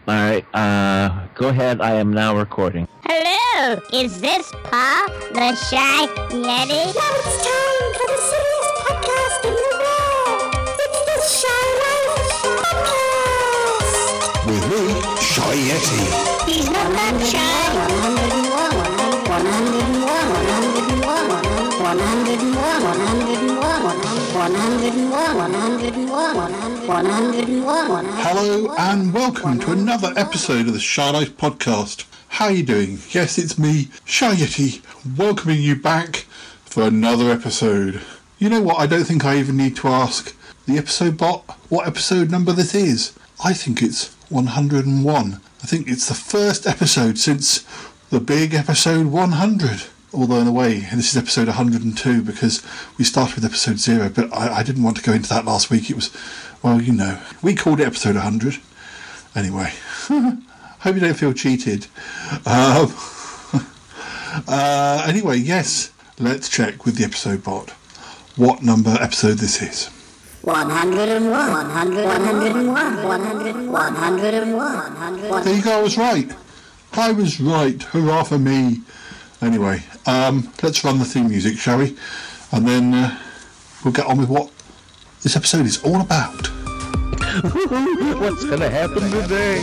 Alright, go ahead. I am now recording. Hello, is this Paul, the Shy Yeti? Now it's time for the silliest podcast in the world. It's the Shy Life Podcast. With me, Shy Yeti. He's not that shy. 101. Hello and welcome to another episode of the Shy Life Podcast. How are you doing? Yes, it's me, Shy Yeti, welcoming you back for another episode. You know what, I don't think I even need to ask the episode bot what episode number this is. I think it's 101. I think it's the first episode since the big episode 100. Although in a way, this is episode 102 because we started with episode 0, but I didn't want to go into that last week. It was, well, you know, we called it episode 100. Anyway, hope you don't feel cheated. Anyway, yes, let's check with the episode bot what number episode this is. 101. There you go, I was right. Hurrah for me. Anyway, let's run the theme music, shall we? And then we'll get on with what this episode is all about. What's gonna happen today?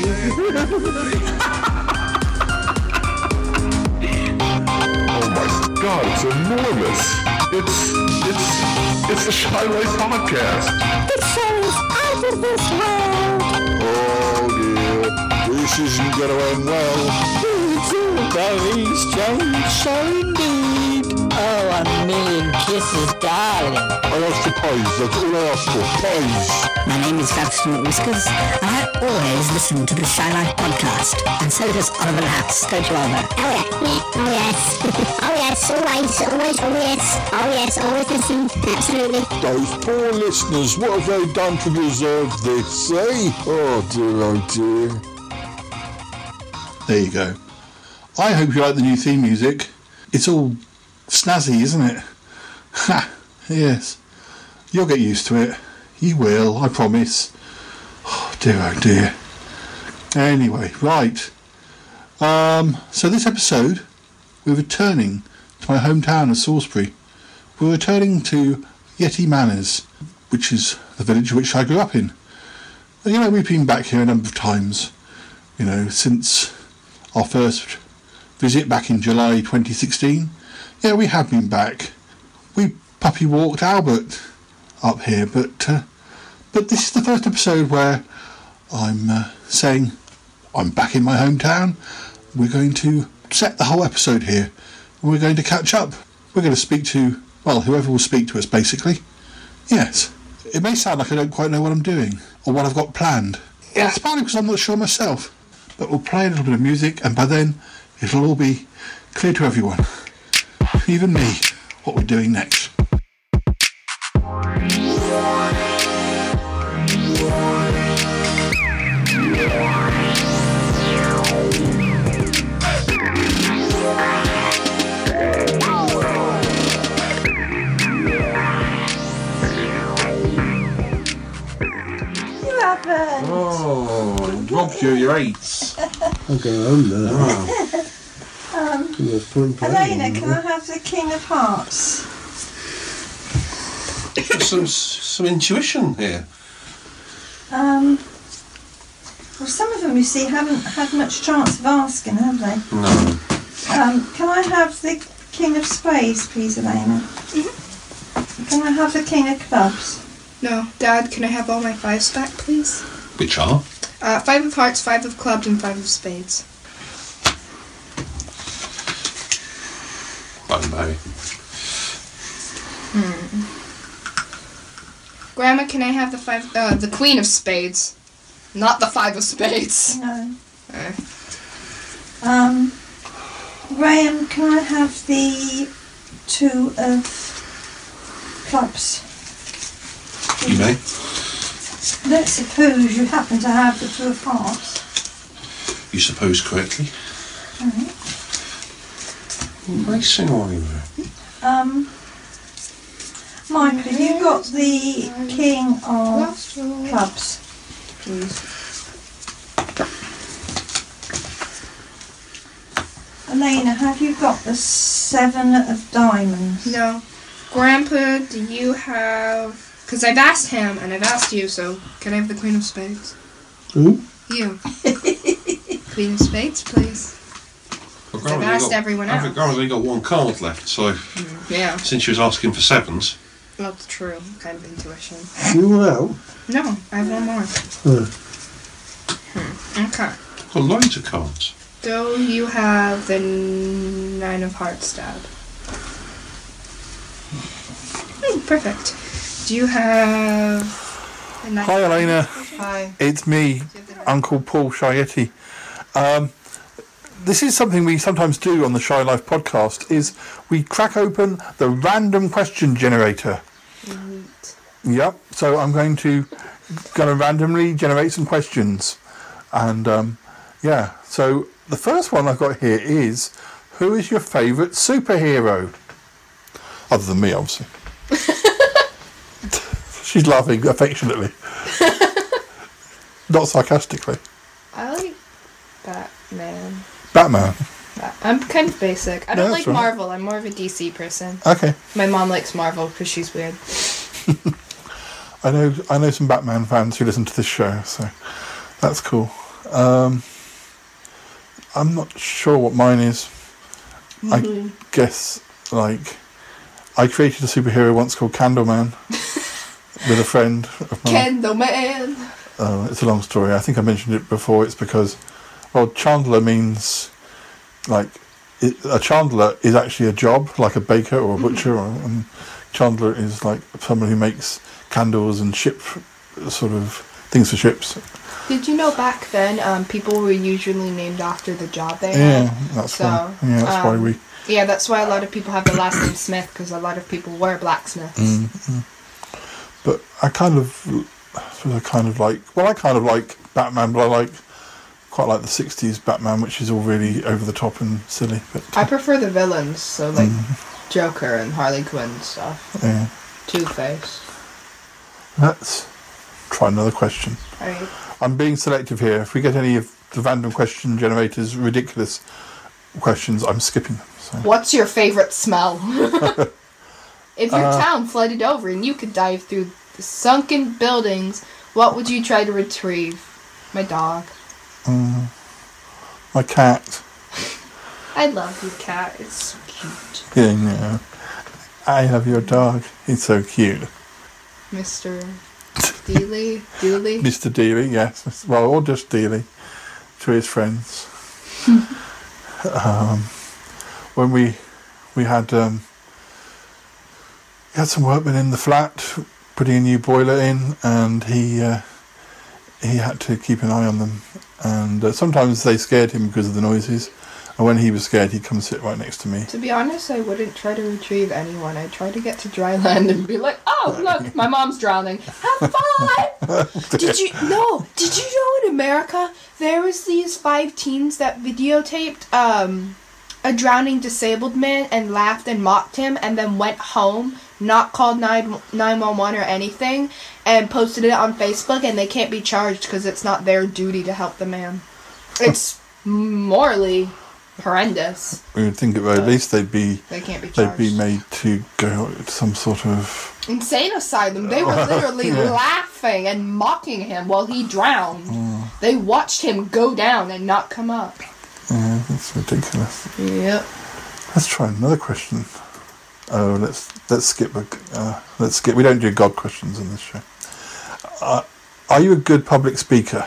Oh my God, it's enormous. It's the Shy Life Podcast. This show is out of this world. Oh dear, this isn't gonna end well. Very strange show indeed. Oh, a million kisses, darling. I asked for pies, that's all I asked for, pies. My name is Gavston McWhiskers, and I always listen to the Shy Life Podcast. And so does Oliver Lass. Don't you, Oliver? Oh yes. Oh yes, always, always listen. Absolutely. Those poor listeners, what have they done to deserve this, eh? Oh dear. There you go. I hope you like the new theme music. It's all snazzy, isn't it? Ha! Yes. You'll get used to it. You will, I promise. Oh dear. Anyway, right. So this episode, we're returning to my hometown of Salisbury. We're returning to Yeti Manors, which is the village which I grew up in. You know, we've been back here a number of times, you know, since our first visit back in July 2016. Yeah, we have been back. We puppy walked Albert up here, but this is the first episode where I'm saying I'm back in my hometown. We're going to set the whole episode here, and we're going to catch up. We're going to speak to, well, whoever will speak to us, basically. Yes, it may sound like I don't quite know what I'm doing or what I've got planned. Yeah, it's partly because I'm not sure myself. But we'll play a little bit of music, and by then it'll all be clear to everyone, even me, what we're doing next. Oh, robbed you your eights. I'm going home now. Elena, can I have the King of Hearts? Some intuition here. Well, some of them, you see, haven't had much chance of asking, have they? No. Can I have the King of Spades, please, Elena? Can I have the King of Clubs? No. Dad, can I have all my fives back, please? Which are? 5 of hearts, 5 of clubs, and 5 of spades. Bye. Grandma, can I have the Queen of Spades? Not the 5 of spades. No. Graham, can I have the 2 of Clubs? You may. Let's suppose you happen to have the 2 of Hearts. You suppose correctly. Alright. Nice and over. Michael, have you got the King of Clubs, please? Elena, have you got the 7 of diamonds? No. Grandpa, do you have... Because I've asked him, and I've asked you, so can I have the Queen of Spades? Who? You. Queen of Spades, please. Well, I've asked everyone I think else. Grandma's only got one card left, so Yeah. since she was asking for 7s, That's true. Kind of intuition. You know? No, I have one more. Okay. I've got loads of cards. Do you have the 9 of Hearts stab? Perfect. Do you have... the 9 Hi, Elena. Hi. It's me, Uncle Paul Shietti. This is something we sometimes do on the Shy Life podcast, is we crack open the random question generator. Yep, so I'm going to randomly generate some questions. And, yeah, so the first one I've got here is, who is your favourite superhero? Other than me, obviously. She's laughing affectionately. Not sarcastically. I like Batman. Batman. I'm kind of basic. I don't that's like right. Marvel. I'm more of a DC person. Okay. My mom likes Marvel because she's weird. I know some Batman fans who listen to this show, so that's cool. I'm not sure what mine is. I guess, like, I created a superhero once called Candleman with a friend of mine. Candleman. It's a long story. I think I mentioned it before. It's because, well, Chandler means, like, a chandler is actually a job, like a baker or a butcher, and chandler is like someone who makes candles and ship sort of things for ships. Did you know back then people were usually named after the job they Yeah, had? that's So, why. Yeah, that's why we. Yeah, that's why a lot of people have the last name Smith, because a lot of people were blacksmiths. But I kind of like Batman, but I quite like the 60s Batman, which is all really over the top and silly. But I prefer the villains, so like Joker and Harley Quinn and stuff. yeah, Two-Face. let's try another question. Right. I'm being selective here. If we get any of the random question generators ridiculous questions, I'm skipping them. So. What's your favorite smell? If your town flooded over and you could dive through the sunken buildings, what would you try to retrieve? My dog. My cat. I love your cat. It's so cute. Yeah, no. I have your dog. He's so cute. Mr. Dealey? Dooley? Mr. Dealey, yes. Well, or just Dealey to his friends. When we had some workmen in the flat putting a new boiler in, and he had to keep an eye on them. And sometimes they scared him because of the noises. And when he was scared, he'd come sit right next to me. To be honest, I wouldn't try to retrieve anyone. I'd try to get to dry land and be like, oh, look, my mom's drowning. Have fun! Did you know in America, there was these 5 teens that videotaped a drowning disabled man and laughed and mocked him and then went home, not called 911 or anything, and posted it on Facebook, and they can't be charged because it's not their duty to help the man. It's morally horrendous. We would think at the very least they can't be charged. they'd be made to go to some sort of Insane asylum. They were literally laughing and mocking him while he drowned. They watched him go down and not come up. yeah, that's ridiculous. Yep. Let's try another question. Oh, let's skip. Let's skip. We don't do God questions in this show. Are you a good public speaker?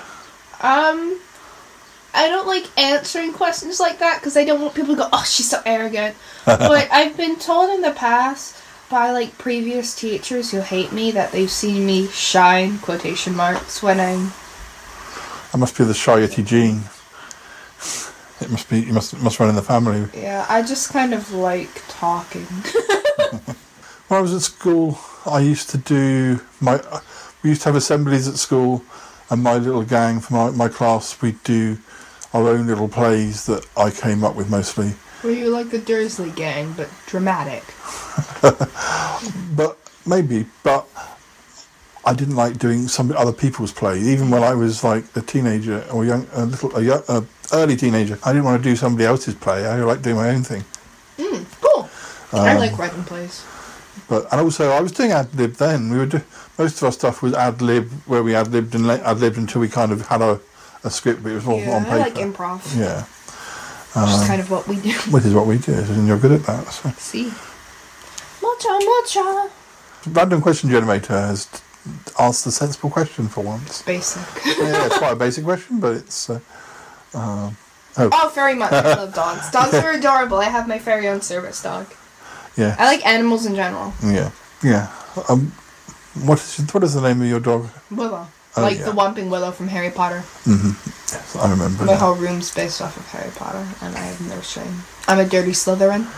I don't like answering questions like that because I don't want people to go, oh, she's so arrogant. But I've been told in the past by like previous teachers who hate me that they've seen me shine, quotation marks, when I'm... That must be the Shietti gene. It must be. You must run in the family. Yeah, I just kind of like talking. When I was at school, I used to do we used to have assemblies at school, and my little gang from my class, we'd do our own little plays that I came up with mostly. Were you like the Dursley gang, but dramatic? But maybe. But I didn't like doing some other people's play, even when I was like a teenager or early teenager. I didn't want to do somebody else's play. I liked doing my own thing. Cool. I like writing plays. And also, I was doing ad lib then. Most of our stuff was ad lib, where we ad libbed until we kind of had a script, but it was all on paper. I like improv. Yeah. Which is kind of what we do. Which is what we do, and you're good at that. So. See. Mocha. Random question generator has asked a sensible question for once. Basic. Yeah, it's quite a basic question, but it's... Oh, very much. I love dogs. Dogs are adorable. I have my very own service dog. Yeah. I like animals in general. Yeah. What is the name of your dog? Willow. Oh, like yeah. the Whomping Willow from Harry Potter. Mm-hmm. Yes, I remember. My whole room's based off of Harry Potter, and I have no shame. I'm a dirty Slytherin.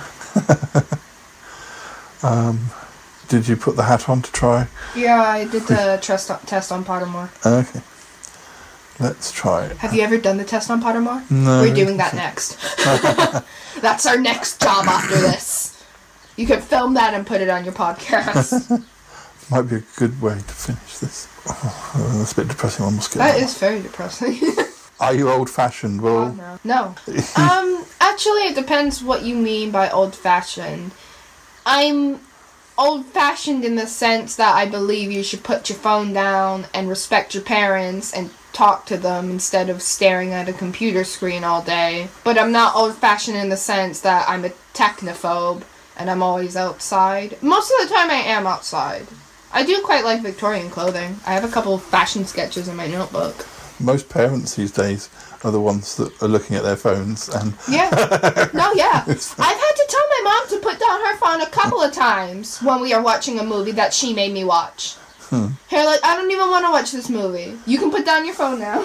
Did you put the hat on to try? Yeah, I did the test on Pottermore. Okay. Let's try it. Have you ever done the test on Pottermore? No. We're doing that next. That's our next job after this. You could film that and put it on your podcast. Might be a good way to finish this. Oh, that's a bit depressing. I must get That is very depressing. Are you old-fashioned? Well, No. Actually, it depends what you mean by old-fashioned. I'm old-fashioned in the sense that I believe you should put your phone down and respect your parents and talk to them instead of staring at a computer screen all day. But I'm not old-fashioned in the sense that I'm a technophobe and I'm always outside. Most of the time I am outside. I do quite like Victorian clothing. I have a couple of fashion sketches in my notebook. most parents these days are the ones that are looking at their phones and... Yeah. No, yeah. I've had to tell my mom to put down her phone a couple of times when we are watching a movie that she made me watch. Her like, I don't even want to watch this movie. You can put down your phone now.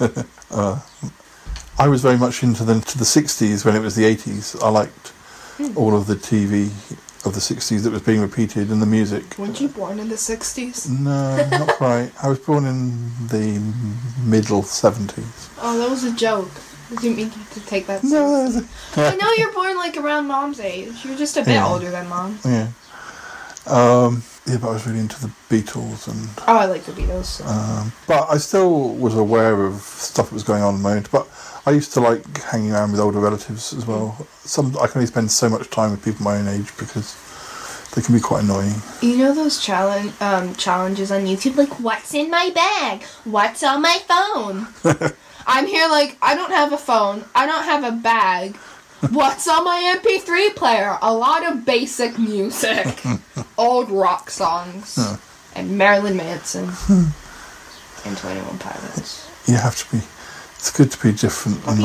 I was very much into the 60s when it was the 80s. I liked all of the TV of the 60s that was being repeated and the music. Weren't you born in the 60s? No, not quite. I was born in the middle 70s. Oh, that was a joke. I didn't mean to take that No, seriously. I know you're born like around Mom's age. You're just a bit older than Mom. Yeah. Yeah, but I was really into the Beatles and... Oh, I like the Beatles. But I still was aware of stuff that was going on in my own. But I used to like hanging around with older relatives as well. I can only spend so much time with people my own age because they can be quite annoying. You know those challenges on YouTube? Like, what's in my bag? What's on my phone? I'm here like, I don't have a phone. I don't have a bag. What's on my MP3 player? A lot of basic music. Old rock songs. And Marilyn Manson. And 21 Pilots. You have to be... It's good to be different. And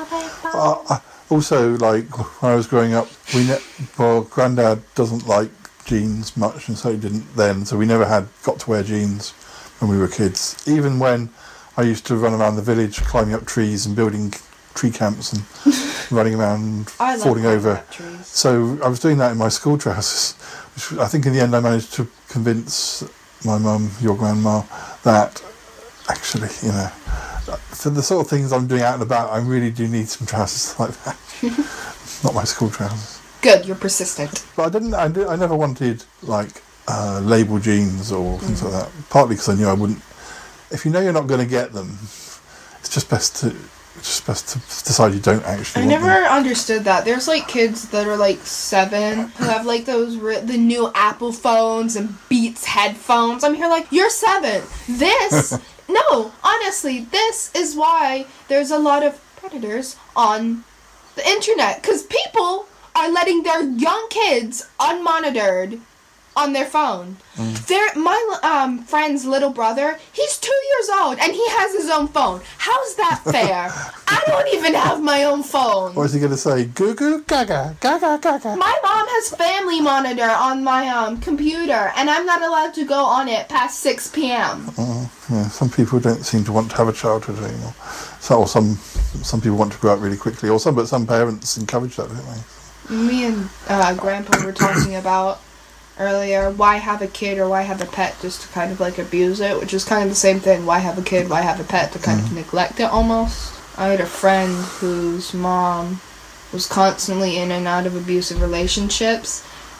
also, like, when I was growing up, Grandad doesn't like jeans much, and so he didn't then, so we never got to wear jeans when we were kids. Even when I used to run around the village climbing up trees and building tree camps and running around falling over. So I was doing that in my school trousers, which I think in the end I managed to convince my mum, your grandma, that actually, you know, for the sort of things I'm doing out and about, I really do need some trousers like that. Not my school trousers. Good, you're persistent. But I never wanted like label jeans or things like that. Partly because I knew I wouldn't. If you know you're not going to get them, it's just best to decide you don't actually. I never understood that. There's like kids that are like 7 who have like the new Apple phones and Beats headphones. I'm here like, you're 7. No, honestly, this is why there's a lot of predators on the internet. Because people are letting their young kids unmonitored on their phone. My friend's little brother, he's 2 years old and he has his own phone. How's that fair? I don't even have my own phone. What is he going to say? Goo goo gaga, gaga gaga. My mom has Family Monitor on my computer and I'm not allowed to go on it past 6 p.m. Yeah, some people don't seem to want to have a childhood anymore. Or some people want to grow up really quickly. But some parents encourage that, don't they? Me and Grandpa were talking about earlier, why have a kid or why have a pet just to kind of like abuse it, which is kind of the same thing. Why have a kid, why have a pet to kind of neglect it almost. I had a friend whose mom was constantly in and out of abusive relationships,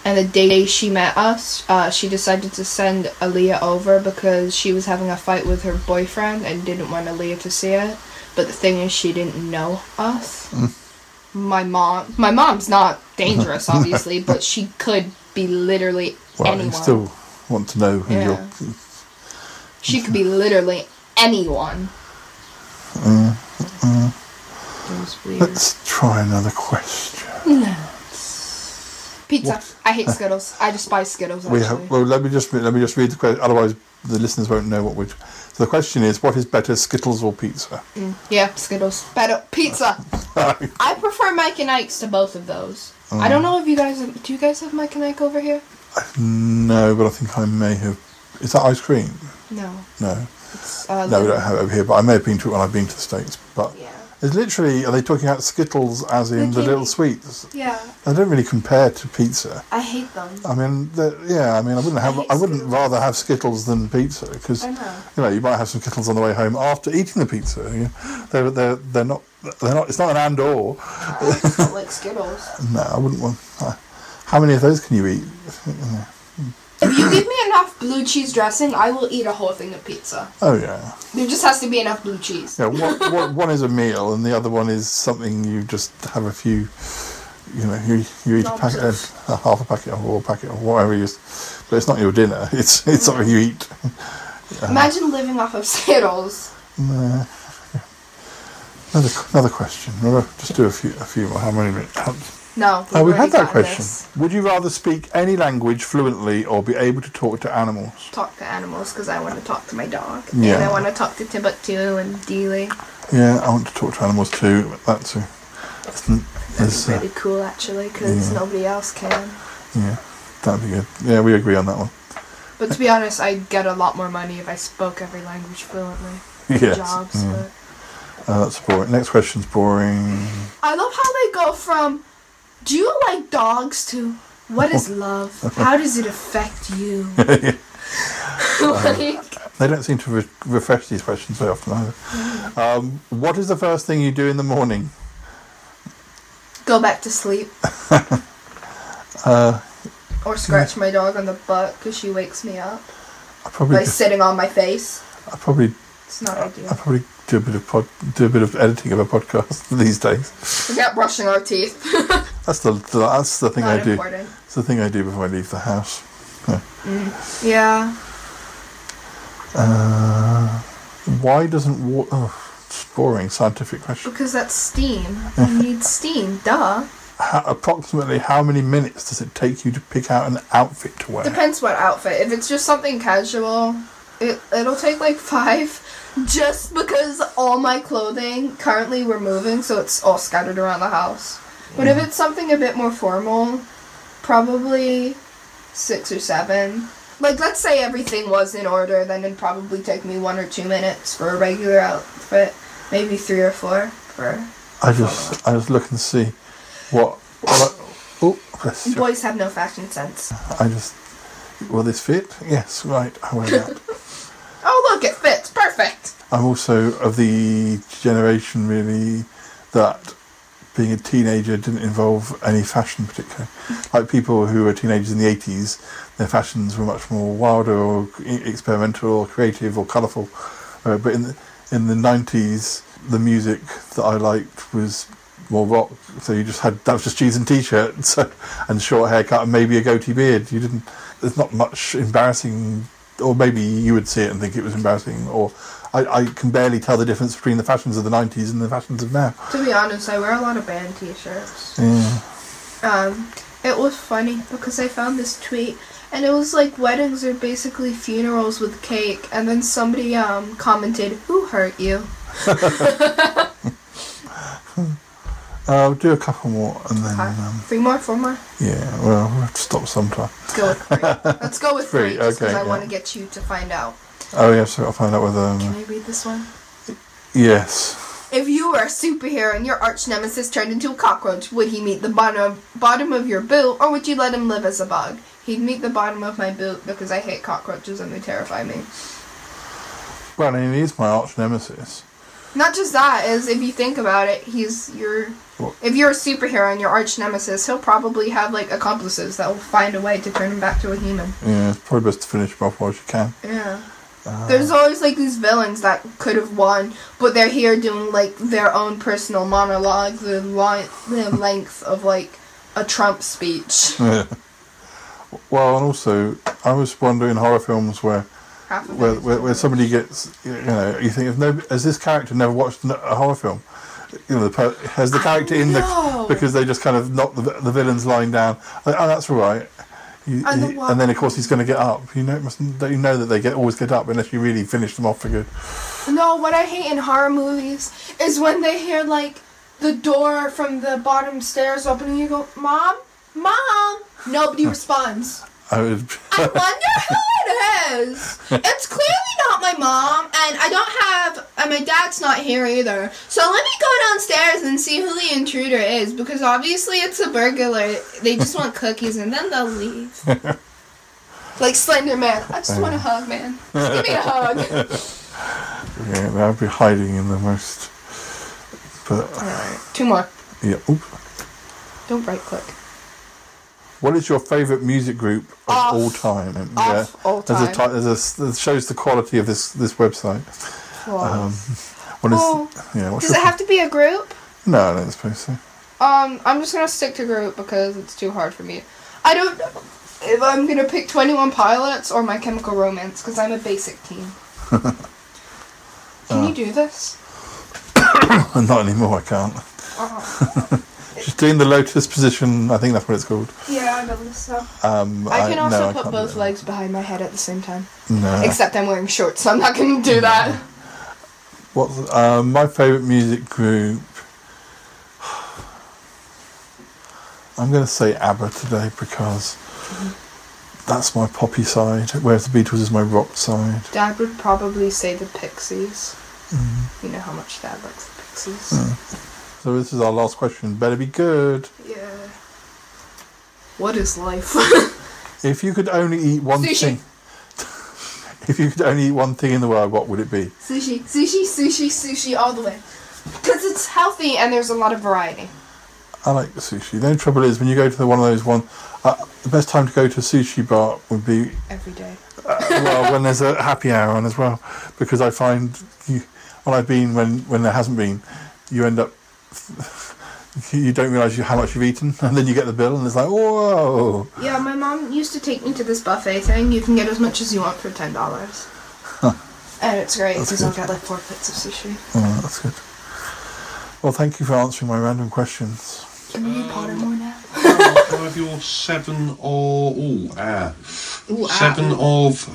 And the day she met us, she decided to send Aaliyah over because she was having a fight with her boyfriend and didn't want Aaliyah to see it. But the thing is, she didn't know us. My mom's not dangerous, obviously, but she could be literally anyone. You still want to know who you're... She could be literally anyone. It was weird. Let's try another question. Pizza. What? I hate Skittles. I despise Skittles, actually. Let me just read the question, otherwise the listeners won't know what we're... So the question is, what is better, Skittles or pizza? Yeah, Skittles. Better. Pizza! I prefer Mike and Ike's to both of those. I don't know if you guys... Do you guys have Mike and Ike over here? No, but I think I may have... Is that ice cream? No. No. It's, no, we don't have it over here, but I may have been to it when I've been to the States. But yeah. It's literally... Are they talking about Skittles as in the little sweets? Yeah. They don't really compare to pizza. I hate them. I mean, I wouldn't rather have Skittles than pizza because you might have some Skittles on the way home after eating the pizza. They're not. It's not an and or. I don't like Skittles. No, I wouldn't want. How many of those can you eat? If you give me enough blue cheese dressing, I will eat a whole thing of pizza. Oh yeah. There just has to be enough blue cheese. Yeah, one is a meal, and the other one is something you just have a few. You eat a packet, half a packet or a packet or whatever you. But it's not your dinner. It's something you eat. Imagine living off of Skittles. No. Another question. We'll just do a few more. How many minutes? No. We had that question. Would you rather speak any language fluently or be able to talk to animals? Talk to animals because I want to talk to my dog. Yeah. And I want to talk to Timbuktu and Dealey. Yeah, I want to talk to animals too. That's really cool actually because nobody else can. Yeah, that'd be good. Yeah, we agree on that one. But to be honest, I'd get a lot more money if I spoke every language fluently. Yes. Jobs, but... that's boring. Next question's boring. I love how they go from, do you like dogs to, what is love? How does it affect you? They don't seem to refresh these questions very often either. What is the first thing you do in the morning? Go back to sleep. Or scratch my dog on the butt because she wakes me up by sitting on my face. It's not ideal. I probably do a bit of editing of a podcast these days. Forget brushing our teeth. That's the thing not I do. Important. It's the thing I do before I leave the house. Yeah. Why doesn't water... Oh, it's boring scientific question. Because that's steam. You need steam. Duh. Approximately how many minutes does it take you to pick out an outfit to wear? Depends what outfit. If it's just something casual, it'll take like 5. Just because all my clothing, currently we're moving, so it's all scattered around the house. But if it's something a bit more formal, probably 6 or 7. Like, let's say everything was in order, then it'd probably take me 1 or 2 minutes for a regular outfit. Maybe 3 or 4 for... I just look and see what boys have no fashion sense. Will this fit? Yes, right, I wear that. Oh look, it fits, perfect. I'm also of the generation really that being a teenager didn't involve any fashion particularly. Like people who were teenagers in the 80s, their fashions were much more wilder or experimental or creative or colourful. But in the 90s, the music that I liked was more rock. So that was just jeans and t-shirt and short haircut and maybe a goatee beard. There's not much embarrassing, or maybe you would see it and think it was embarrassing, or I can barely tell the difference between the fashions of the 90s and the fashions of now. To be honest, I wear a lot of band t-shirts. Yeah. It was funny because I found this tweet and it was like weddings are basically funerals with cake, and then somebody commented, "Who hurt you?" I'll do a couple more and then... 3 more, 4 more? Yeah, well, we'll have to stop sometime. Let's go with 3. Let's go with 3, just because I want to get you to find out. Oh yeah, so I'll find out whether... Can I read this one? Yes. If you were a superhero and your arch nemesis turned into a cockroach, would he meet the bottom of your boot, or would you let him live as a bug? He'd meet the bottom of my boot because I hate cockroaches and they terrify me. Well, I mean, he's my arch nemesis. Not just that, is if you think about it, he's your... If you're a superhero and your arch nemesis, he'll probably have, like, accomplices that will find a way to turn him back to a human. Yeah, it's probably best to finish him off while you can. Yeah. There's always, like, these villains that could have won, but they're here doing, like, their own personal monologue, the length of, like, a Trump speech. Yeah. Well, and also, I was wondering horror films where somebody gets, you think, has this character never watched a horror film? Has the character because they just kind of knock the villains lying down. Like, oh, that's all right. And then of course he's going to get up. Don't you know that they always get up unless you really finish them off for good. No, what I hate in horror movies is when they hear like the door from the bottom stairs open and you go, Mom, nobody responds. I wonder who it is. It's clearly not my mom, and my dad's not here either. So let me go downstairs and see who the intruder is, because obviously it's a burglar. They just want cookies, and then they'll leave. Like Slender Man. I just want a hug, man. Just give me a hug. Yeah, that'd be hiding in the most. But alright, 2 more. Yeah. Oop. Don't right click. What is your favourite music group of all time? All time. It shows the quality of this website. Wow. Does it have to be a group? No, I don't suppose so. I'm just gonna stick to group because it's too hard for me. I don't know if I'm gonna pick 21 Pilots or My Chemical Romance because I'm a basic teen. Can you do this? Not anymore. I can't. Just doing the lotus position, I think that's what it's called. Yeah, I believe so. I can also put both legs behind my head at the same time. No. Except I'm wearing shorts, so I'm not going to do that. What's my favourite music group? I'm going to say ABBA today because that's my poppy side, whereas the Beatles is my rock side. Dad would probably say the Pixies. You know how much Dad likes the Pixies. So this is our last question. Better be good. Yeah. What is life? If you could only eat one thing. If you could only eat one thing in the world, what would it be? Sushi all the way. Because it's healthy and there's a lot of variety. I like sushi. The only trouble is when you go to one of those the best time to go to a sushi bar would be every day. When there's a happy hour on as well, because I find when I've been when there hasn't been, you end up. You don't realise how much you've eaten, and then you get the bill, and it's like, whoa! Yeah, my mom used to take me to this buffet thing. You can get as much as you want for $10. And it's great, because I'll get like 4 plates of sushi. Oh, that's good. Well, thank you for answering my random questions. Can you Potter more now? Can I have your 7 or... seven of...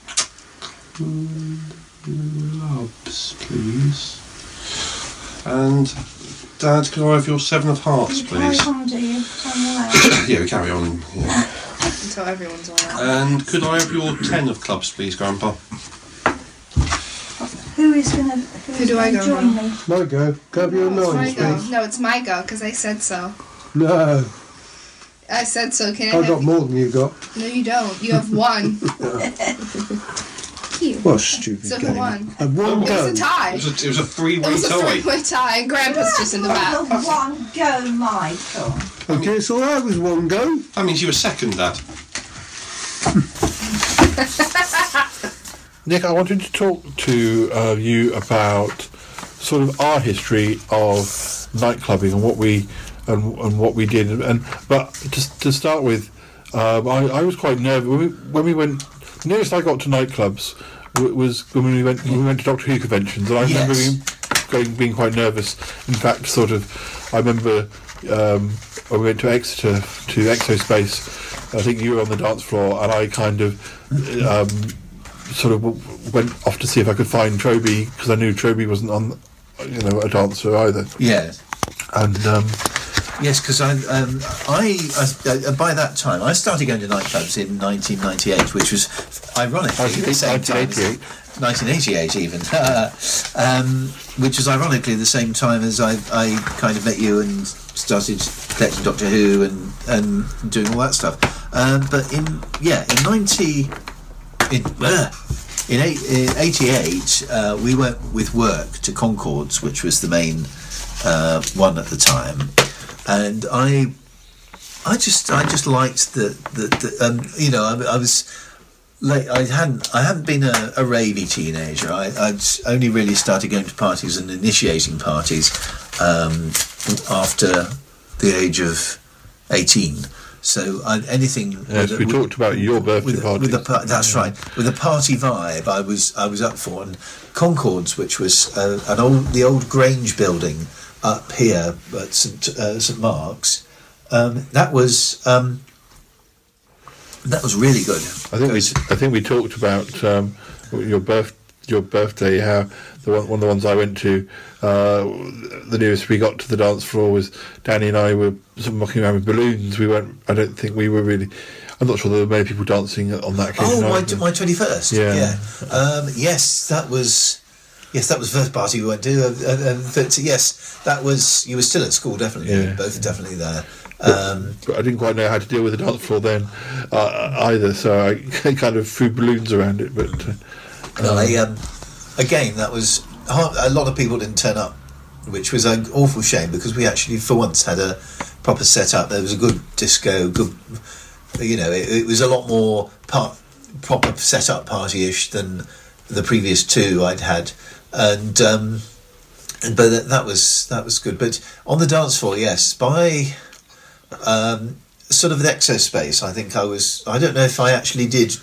clubs, please. And... Dad, can I have your 7 of hearts, please? Carry on, do you? Yeah, we carry on. Yeah. Until everyone's all out. And could I have your 10 of clubs, please, Grandpa? Who do I go join me? My go. Go have your 9, please. No, it's my go, because I said so. No. I said so. Can I got more than you got. No, you don't. You have 1. What a stupid so game. Who won? It was a tie. It was a 3-way tie. It was a 3-way tie, and Grandpa's just in the back. One go, Michael. Okay, so that was 1 go. That means you were second, Dad. Nick, I wanted to talk to you about sort of our history of nightclubbing and what we did. But just to start with, I was quite nervous when we went. The nearest I got to nightclubs was when we went to Doctor Who conventions, and I remember being quite nervous. In fact, I remember when we went to Exeter to Exospace. I think you were on the dance floor, and I kind of went off to see if I could find Troby, because I knew Troby wasn't on, a dancer either. Yes. And yes, because I by that time I started going to nightclubs in 1998, which was ironically the same time. 1988 even, which was ironically the same time as I kind of met you and started collecting Doctor Who and doing all that stuff. But in in '88, we went with work to Concords, which was the main one at the time, and I just liked the you know, I was late. I hadn't been a ravey teenager. I'd only really started going to parties and initiating parties after the age of 18. So anything. Yes, we talked about your birthday party. That's right. With a party vibe, I was up for. And Concords, which was the old Grange building up here at St Mark's, that was really good. I think we talked about your birthday. How one of the ones I went to, the nearest we got to the dance floor was Danny and I were sort of mucking around with balloons. We weren't. I don't think we were really. I'm not sure there were many people dancing on that occasion. Oh, my 21st. Yeah. Yes, that was. Yes, that was the first party we went to. Yes, that was. You were still at school, definitely. Yeah. Both definitely there. But I didn't quite know how to deal with the dance floor then either, so I kind of threw balloons around it. But again, that was a lot of people didn't turn up, which was an awful shame because we actually for once had a proper setup. There was a good disco, good. You know, it was a lot more proper set-up party-ish than the previous two I'd had, but that was good. But on the dance floor, yes, by sort of the Exospace, I think I don't know if I actually did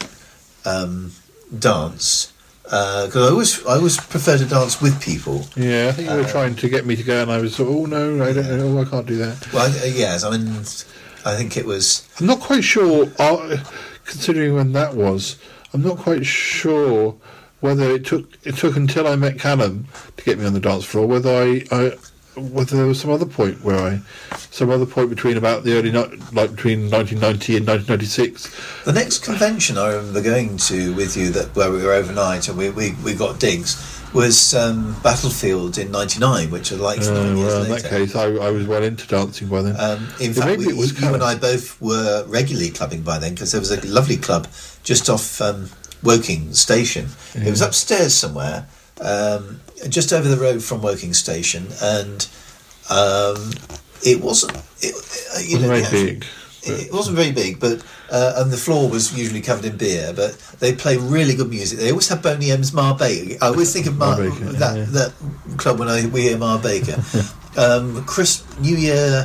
dance because I always prefer to dance with people. Yeah, I think you were trying to get me to go, and I was sort of, oh no, I don't know, I can't do that. Well, yes, I mean, I think it was. I'm not quite sure, considering when that was. I'm not quite sure whether it took until I met Callum to get me on the dance floor. Whether whether there was some other point between about the early between 1990 and 1996. The next convention I remember going to with you where we were overnight and we got digs was Battlefield in '99, which was like 9 years later. In that case, I was well into dancing by then. In fact, you and I both were regularly clubbing by then because there was a lovely club just off Woking Station. Yeah. It was upstairs somewhere, just over the road from Woking Station, and it wasn't. It wasn't very big, but and the floor was usually covered in beer. But they play really good music. They always have Boney M's Ma Baker. I always think of that club when we hear Ma Baker. New Year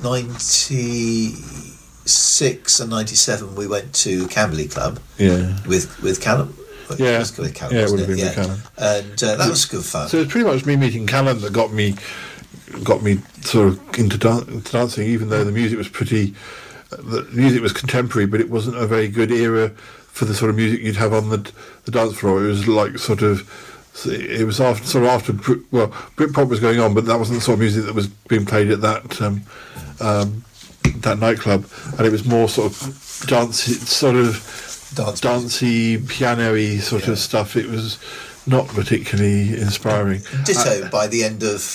'96 and '97, we went to Camberley Club. Yeah. With Callum. Yeah, it would have been with Callum. And that was good fun. So it was pretty much me meeting Callum that got me sort of into dancing, even though the music was contemporary, but it wasn't a very good era for the sort of music you'd have on the dance floor. It was like it was after Britpop was going on, but that wasn't the sort of music that was being played at that nightclub, and it was more sort of dancey, piano-y sort of stuff. It was not particularly inspiring. Ditto by the end of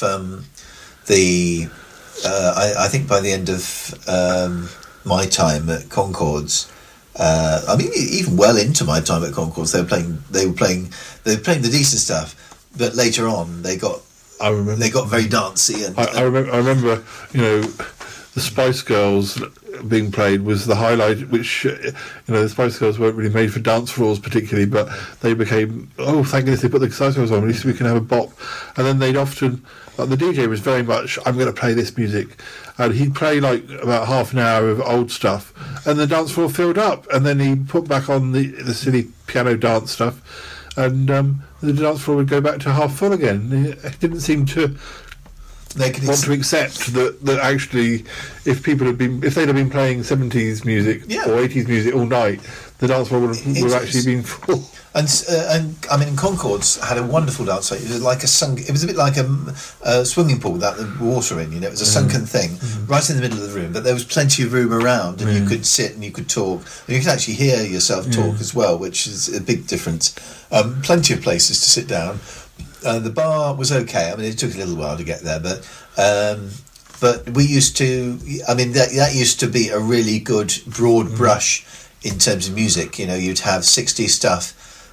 I think by the end of my time at Concords, I mean even well into my time at Concords, they were playing the decent stuff, but later on they got very dancey. And I remember, you know, the Spice Girls being played was the highlight, which, you know, the Spice Girls weren't really made for dance floors particularly, but they became, oh, thank goodness they put the Spice Girls on, at least we can have a bop. And then they'd often, the DJ was very much, I'm going to play this music, and he'd play like about half an hour of old stuff, and the dance floor filled up, and then he put back on the silly piano dance stuff, and the dance floor would go back to half full again. It didn't seem to want to accept that actually, if they'd have been playing 70s music or 80s music all night, the dance floor would have actually been full. And I mean, Concords had a wonderful dance. It was like it was a bit like a swimming pool without the water in. You know, it was a sunken thing right in the middle of the room, but there was plenty of room around, and you could sit and you could talk, and you could actually hear yourself talk as well, which is a big difference. Plenty of places to sit down. The bar was okay. I mean, it took a little while to get there, but we used to. I mean, that used to be a really good broad brush in terms of music. You know, you'd have 60s stuff,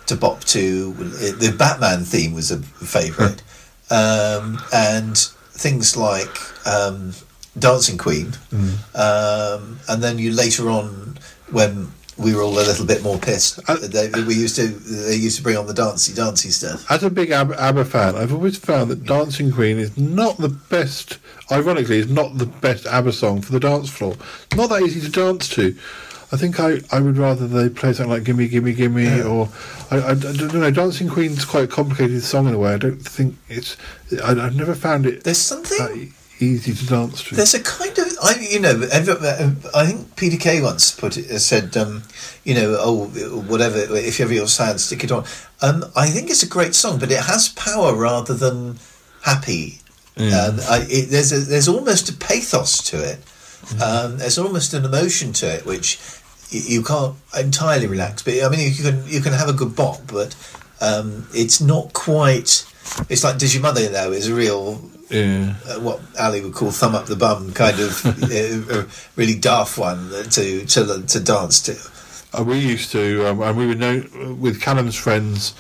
to bop to. The Batman theme was a favourite, and things like Dancing Queen, and then you later on when we were all a little bit more pissed. They used to bring on the dancey stuff. As a big ABBA fan, I've always found that Dancing Queen is not the best. Ironically, is not the best ABBA song for the dance floor. Not that easy to dance to. I think I would rather they play something like Gimme Gimme Gimme, or I don't know. Dancing Queen's quite a complicated song in a way. I don't think it's. I've never found it. There's something easy to dance to. There's a kind of, I think Peter Kay once said, whatever, if ever you're sad, stick it on. I think it's a great song, but it has power rather than happy. There's almost a pathos to it. There's almost an emotion to it, which you can't entirely relax. But I mean, you can have a good bop, but it's not quite. It's like Does Your Mother Know is a real. What Ali would call thumb up the bum kind of a really daft one to dance to. We used to, and we would know with Callum's friends.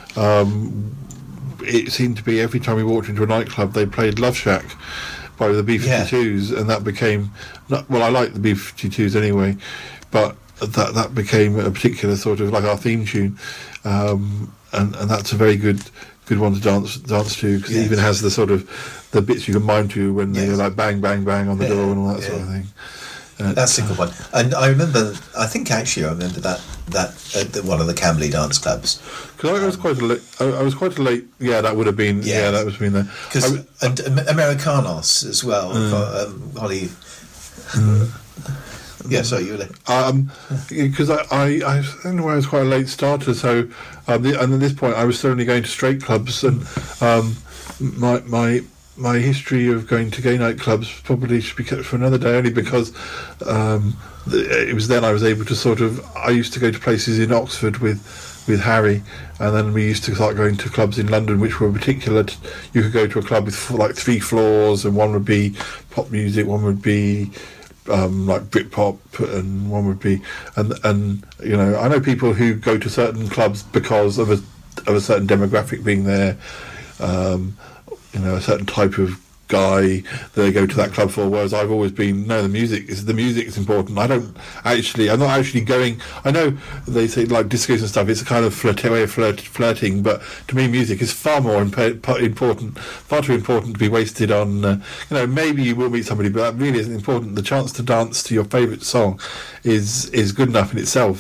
It seemed to be every time we walked into a nightclub, they played Love Shack by the B-52s, and that became. I like the B-52s anyway, but that became a particular sort of like our theme tune, and that's a very good one to dance to, because it even has the sort of the bits you can mime to when they're like bang bang bang on the door and all that sort of thing. That's a good one. And I remember that at one of the Camberley dance clubs. Because I was quite a late. Yeah, that would have been. Yeah, that was been there. And Americanos as well. Holly. Yeah, sorry, you were late. Because I don't know, I was quite a late starter, so and at this point I was certainly going to straight clubs, and my history of going to gay nightclubs probably should be kept for another day, only because it was then I was able to I used to go to places in Oxford with Harry, and then we used to start going to clubs in London which were particular. You could go to a club with like 3 floors, and one would be pop music, one would be like Britpop, and one would be and I know people who go to certain clubs because of a certain demographic being there, a certain type of guy that they go to that club for, whereas I've always been the music is important. I'm not actually going. I know they say like discos and stuff, it's a kind of way of flirting, but to me music is far more important, far too important to be wasted on maybe you will meet somebody, but that really isn't important. The chance to dance to your favourite song is good enough in itself.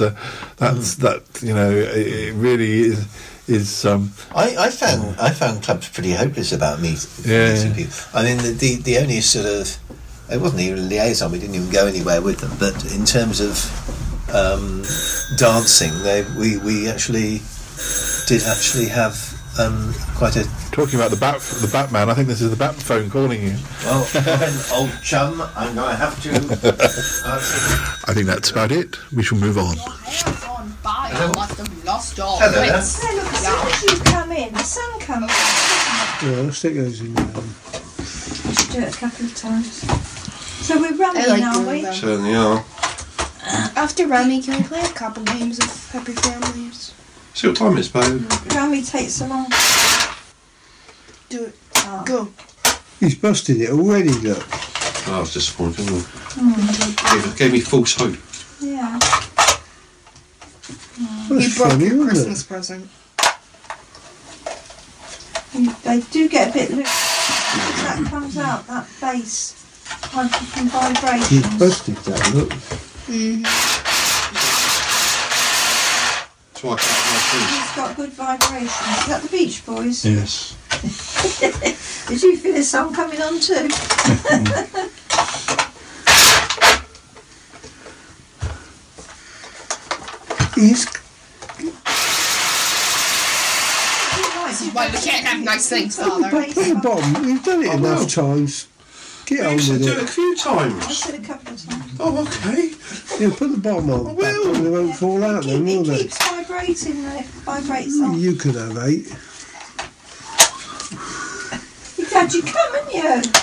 It really is. I found clubs pretty hopeless about meeting people. I mean, the only sort of, it wasn't even a liaison. We didn't even go anywhere with them. But in terms of dancing, we actually did have quite a. Talking about the Batman, I think this is the Bat phone calling you. Well, old chum, I'm going to have to. I think that's about it. We shall move on. I must have lost all Hello. wits. Hey, look, as soon as you come in, the sun comes out. Yeah, let's stick those in there. We should do it a couple of times. So we're running, are we? Certainly are. After Rummy, can we play a couple games of Happy Families? See what time it is, babe. Rummy takes so long. Do it. Go. He's busted it already, look. Oh, I was disappointed, wasn't it? Gave me false hope. Yeah. You broke your Christmas present. They do get a bit loose. That comes out, that bass, from vibrations. He's busted that, look. That's why I can't He's got good vibrations. Is that the Beach Boys? Yes. Did you feel a song coming on too? He's... This is why we can't have nice things, Father. Put the bottom. You've done it enough times. Get on with do it it. a few times. I said a couple of times. Oh, okay. Yeah, put the bottom on. I will. They won't fall out then, will It they? keeps vibrating though. It vibrates on. You could have 8. You've had your come, haven't you?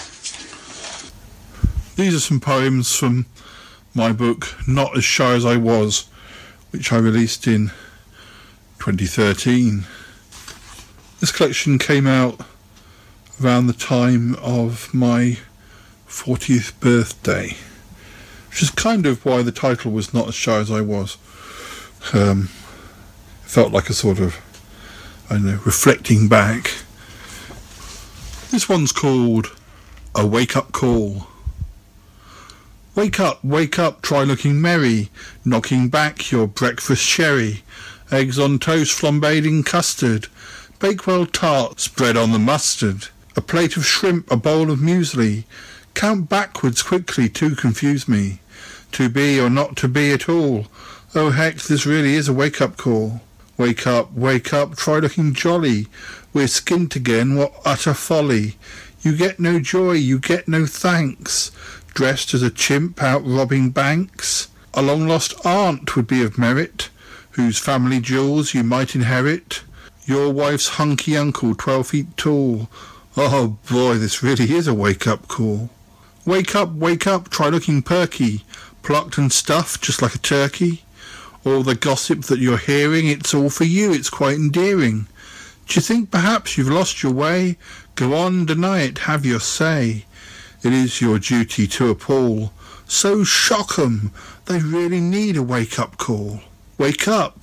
These are some poems from my book, Not As Shy As I Was, which I released in 2013. This collection came out around the time of my 40th birthday, which is kind of why the title was Not As Shy As I Was. It felt like a sort of, I don't know, reflecting back. This one's called A Wake-Up Call. Wake up, try looking merry, knocking back your breakfast sherry, eggs on toast flambéed in custard, Bakewell tart spread on the mustard, a plate of shrimp, a bowl of muesli, count backwards quickly to confuse me, to be or not to be at all, oh heck, this really is a wake-up call. Wake up, try looking jolly, we're skint again, what utter folly, you get no joy, you get no thanks, dressed as a chimp out robbing banks. A long-lost aunt would be of merit, whose family jewels you might inherit. Your wife's hunky uncle, 12 feet tall. Oh boy, this really is a wake-up call. Wake up, try looking perky, plucked and stuffed just like a turkey. All the gossip that you're hearing, it's all for you, it's quite endearing. D'you think perhaps you've lost your way? Go on, deny it, have your say. It is your duty to appall. So shock 'em, they really need a wake-up call. Wake up,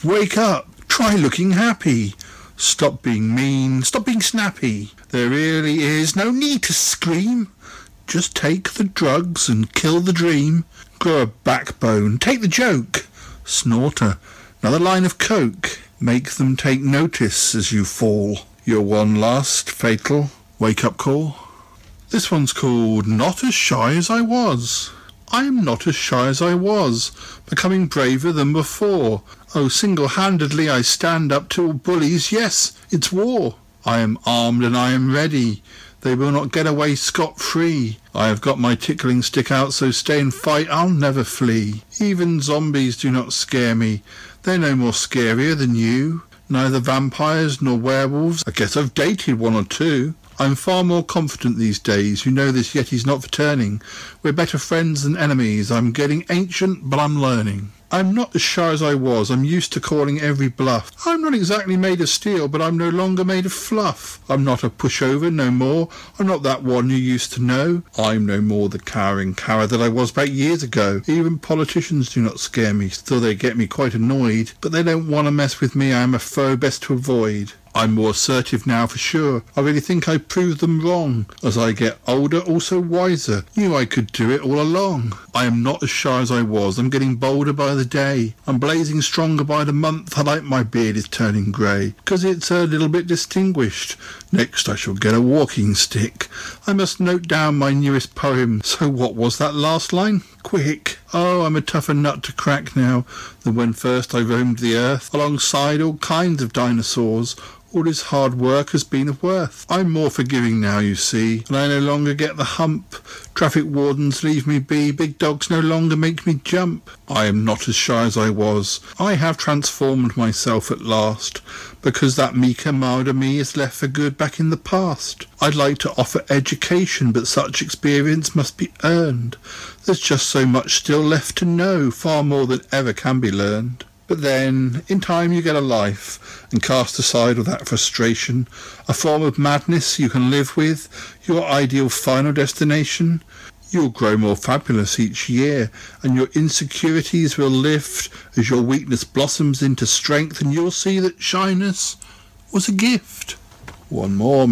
try looking happy. Stop being mean, stop being snappy. There really is no need to scream. Just take the drugs and kill the dream. Grow a backbone, take the joke. Snort another line of coke. Make them take notice as you fall. Your one last fatal wake-up call. This one's called Not As Shy As I Was. I am not as shy as I was, becoming braver than before. Oh, single-handedly I stand up to all bullies, yes, it's war. I am armed and I am ready. They will not get away scot-free. I have got my tickling stick out, so stay and fight, I'll never flee. Even zombies do not scare me. They're no more scarier than you. Neither vampires nor werewolves. I guess I've dated one or two. I'm far more confident these days. You know this, yet he's not for turning. We're better friends than enemies. I'm getting ancient, but I'm learning. I'm not as shy as I was. I'm used to calling every bluff. I'm not exactly made of steel, but I'm no longer made of fluff. I'm not a pushover, no more. I'm not that one you used to know. I'm no more the cowering coward that I was back years ago. Even politicians do not scare me, still they get me quite annoyed. But they don't want to mess with me. I am a foe best to avoid. I'm more assertive now for sure. I really think I proved them wrong. As I get older, also wiser. Knew I could do it all along. I am not as shy as I was. I'm getting bolder by the day. I'm blazing stronger by the month. I like my beard is turning grey, 'cause it's a little bit distinguished. Next I shall get a walking stick. I must note down my newest poem. So what was that last line? Quick. Oh, I'm a tougher nut to crack now than when first I roamed the earth, alongside all kinds of dinosaurs. All this hard work has been of worth. I'm more forgiving now, you see, and I no longer get the hump. Traffic wardens leave me be. Big dogs no longer make me jump. I am not as shy as I was. I have transformed myself at last, because that meeker, milder me is left for good back in the past. I'd like to offer education, but such experience must be earned. There's just so much still left to know, far more than ever can be learned. But then, in time you get a life, and cast aside all that frustration, a form of madness you can live with, your ideal final destination. You'll grow more fabulous each year, and your insecurities will lift as your weakness blossoms into strength, and you'll see that shyness was a gift. One more.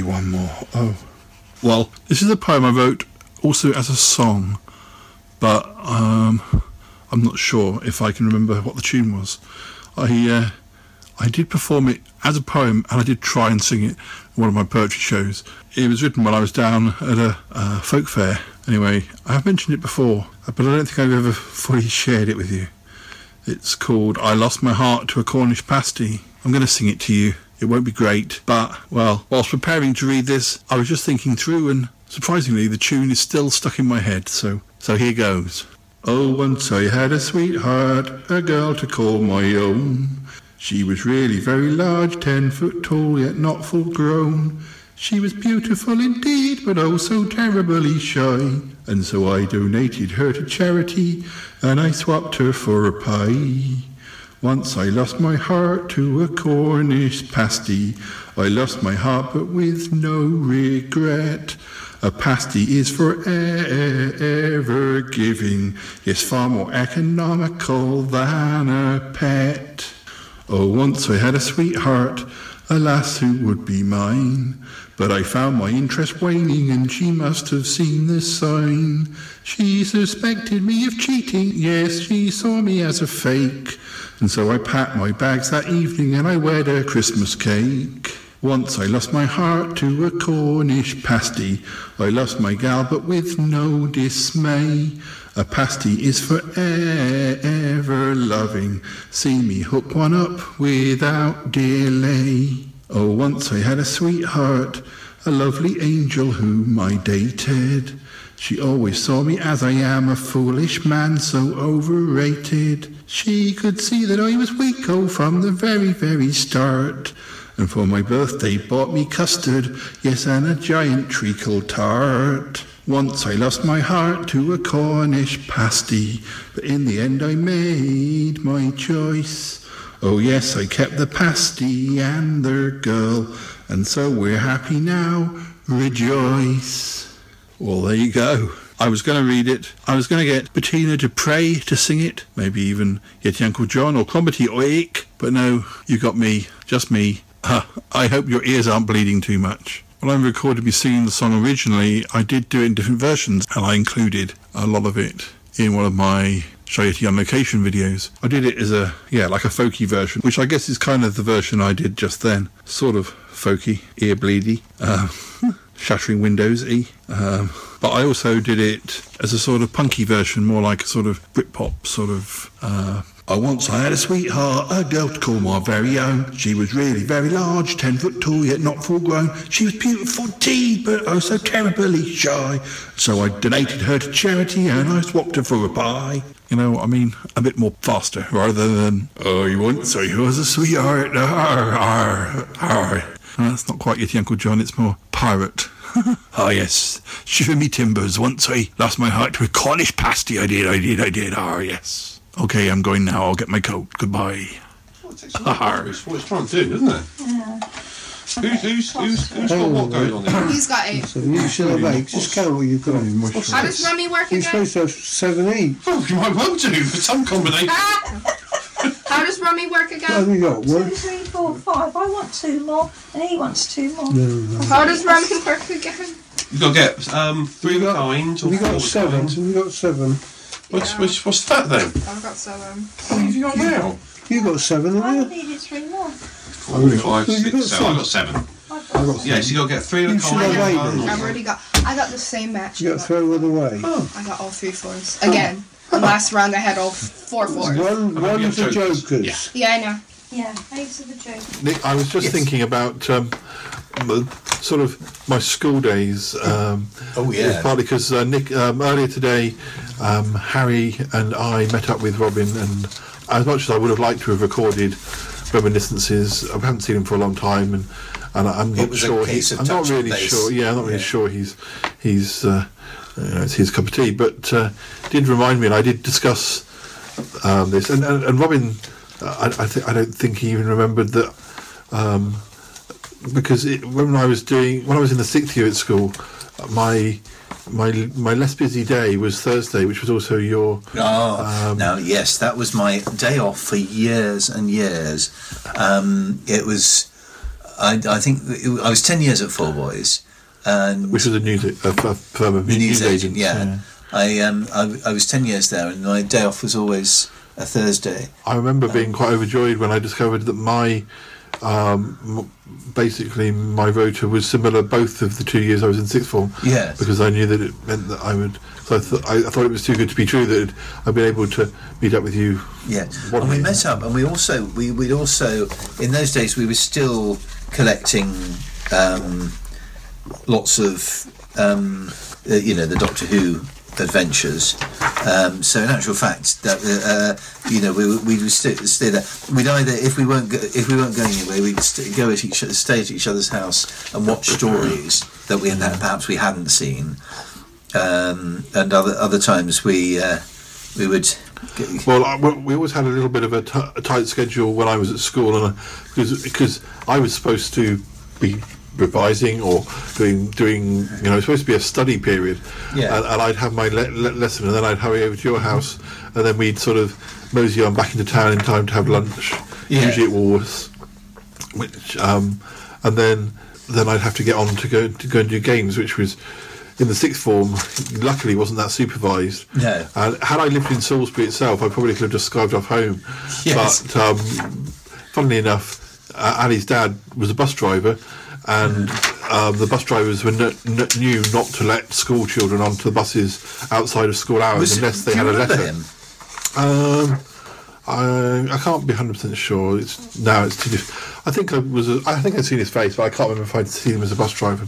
Oh. Well, this is a poem I wrote also as a song, but I'm not sure if I can remember what the tune was. I did perform it as a poem, and I did try and sing it in one of my poetry shows. It was written when I was down at a folk fair. Anyway, I have mentioned it before, but I don't think I've ever fully shared it with you. It's called I Lost My Heart to a Cornish Pasty. I'm going to sing it to you. It won't be great, but, well, whilst preparing to read this, I was just thinking through, and surprisingly, the tune is still stuck in my head, so here goes. Oh, once I had a sweetheart, a girl to call my own. She was really very large, 10 foot tall, yet not full grown. She was beautiful indeed, but oh so terribly shy. And so I donated her to charity, and I swapped her for a pie. Once I lost my heart to a Cornish pasty. I lost my heart but with no regret. A pasty is forever giving. It's far more economical than a pet. Oh, once I had a sweetheart, a lass who would be mine. But I found my interest waning and she must have seen the sign. She suspected me of cheating, yes, she saw me as a fake. And so I packed my bags that evening and I wed a Christmas cake. Once I lost my heart to a Cornish pasty. I lost my gal but with no dismay. A pasty is forever loving. See me hook one up without delay. Oh, once I had a sweetheart, a lovely angel whom I dated. She always saw me as I am, a foolish man so overrated. She could see that I was weak, oh, from the very, very start. And for my birthday bought me custard, yes, and a giant treacle tart. Once I lost my heart to a Cornish pasty, but in the end I made my choice. Oh yes, I kept the pasty and their girl, and so we're happy now, rejoice. Well, there you go. I was going to read it. I was going to get Bettina Dupre to sing it, maybe even get Uncle John or Clomberty or Ick, but no, you got me, just me. I hope your ears aren't bleeding too much. When I recorded me singing the song originally, I did do it in different versions, and I included a lot of it in one of my Shayety on Location videos. I did it as like a folky version, which I guess is kind of the version I did just then. Sort of folky, ear bleedy, shattering windows-y. But I also did it as a sort of punky version, more like a sort of Britpop sort of... Once I had a sweetheart, a girl to call my very own. She was really very large, 10 foot tall, yet not full grown. She was beautiful indeed, but oh so terribly shy. So I donated her to charity and I swapped her for a pie. You know what I mean? A bit more faster, rather than, once I was a sweetheart, That's not quite Yeti Uncle John, it's more pirate. Ah yes, shiver me timbers, once I lost my heart to a Cornish pasty, I did, yes. Okay, I'm going now. I'll get my coat. Goodbye. It's what it's trying to do, isn't it? Yeah. Who's got what going on there? He's got 8. So you should have 8. Just count what you've got. How does rummy work You're again? supposed to have 7 each. Oh, you might well do for some combination. How does rummy work What have again? you got? 2, 1? 3, 4, 5. I want 2 more, and he wants 2 more. No. How does rummy work again? You've got to get 3 of a kind or Have you 4 got of a 7? kind. Have you got 7? What's that then? I've got 7. What have you got now? You got 7, I haven't you? needed 3 more. 4, 5, Have you 6, got 7. I got 7. I've got Yeah, so you got to get 3 of a You should kind. have 8 one then. I've already got. I got the same match. You got to throw it away. I got all 3 4s again. The last round I had all 4 4s. One for jokers. Yeah, I know. Yeah, 8 of the joke. Nick, I was just thinking about sort of my school days. It's partly because Nick earlier today, Harry and I met up with Robin, and as much as I would have liked to have recorded reminiscences, I haven't seen him for a long time, and I'm not sure. I'm not really sure. Yeah, I'm not really sure he's it's his cup of tea. But did remind me, and I did discuss this, and Robin. I don't think he even remembered that, because when I was in the 6th year at school, my less busy day was Thursday, which was also your. Yes, that was my day off for years and years. It was, I think I was 10 years at Four Boys, and which was a firm of news agents. Yeah. I was 10 years there, and my day off was always a Thursday. I remember being quite overjoyed when I discovered that my basically my rota was similar both of the 2 years I was in sixth form. Yes. Because I knew that it meant that I would. So I thought it was too good to be true that I'd been able to meet up with you. Yeah. And we met up, and we'd also in those days we were still collecting lots of the Doctor Who adventures. So in actual fact, that we would stay there. We'd either, if we weren't going anywhere, we'd stay at each other's house and watch stories that perhaps we hadn't seen. And other times we would Well, we always had a little bit of a tight schedule when I was at school, and because I was supposed to be revising or doing it was supposed to be a study period, and I'd have my lesson, and then I'd hurry over to your house, and then we'd sort of mosey on back into town in time to have lunch, usually at Woolworths, which and then I'd have to get on to go and do games, which was in the sixth form. Luckily wasn't that supervised. No. And had I lived in Salisbury itself, I probably could have just skived off home. Yes. But funnily enough, Ali's dad was a bus driver, and the bus drivers knew not to let school children onto the buses outside of school hours unless they had a letter. Him? I can't be 100% sure. It's too difficult. I think I'd seen his face, but I can't remember if I'd seen him as a bus driver.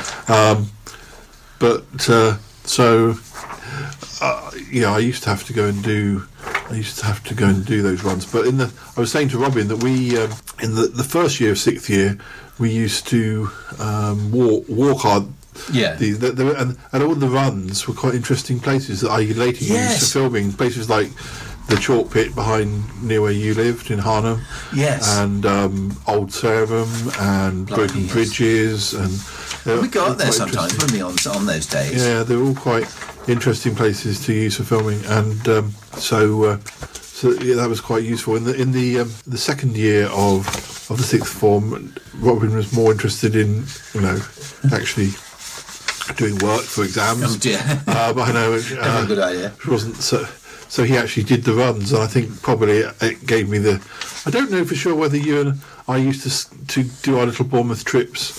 I used to have to go and do those runs. But I was saying to Robin that we in the first year of sixth year we used to walk our. Yeah. And all the runs were quite interesting places that I later used for filming. Places like the chalk pit behind near where you lived in Harnham. Yes. And Old Sarum and Broken Bridges, and we go up there sometimes, wouldn't we, on those days? Yeah, they're all quite interesting places to use for filming, and so that was quite useful. In the second year of the sixth form, Robin was more interested in actually doing work for exams. Oh dear. But I know a good idea. It wasn't so he actually did the runs, and I think probably it gave me the. I don't know for sure whether you and I used to do our little Bournemouth trips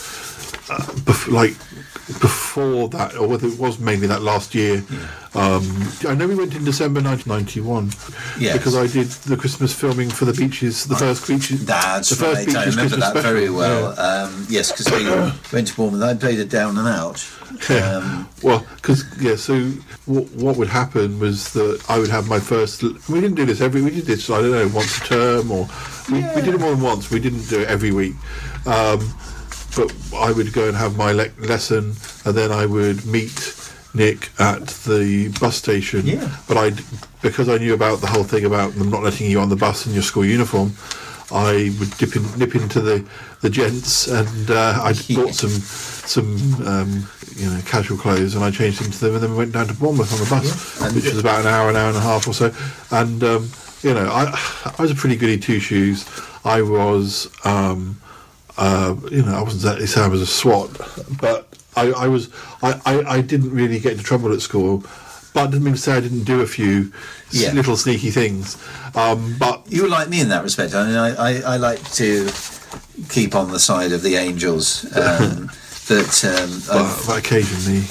before that, or whether it was mainly that last year. I know we went in December 1991 because I did the Christmas filming for the beaches, the first beaches. That's right. I remember that very well. Yes, because we went to Bournemouth. I played it down and out. Well, so what would happen was that I would have my first. We didn't do this we did this, I don't know, once a term, or we did it more than once. We didn't do it every week. But I would go and have my lesson, and then I would meet Nick at the bus station. Yeah. But because I knew about the whole thing about them not letting you on the bus in your school uniform, I would nip into the gents, and I bought some casual clothes, and I changed into them, and then we went down to Bournemouth on the bus, which was about an hour and a half or so. And I was a pretty goody two shoes. I was. I wasn't exactly saying I was a swot, but I didn't really get into trouble at school. But it didn't mean to say I didn't do a few little sneaky things. But you were like me in that respect. I mean, I like to keep on the side of the angels. But occasionally,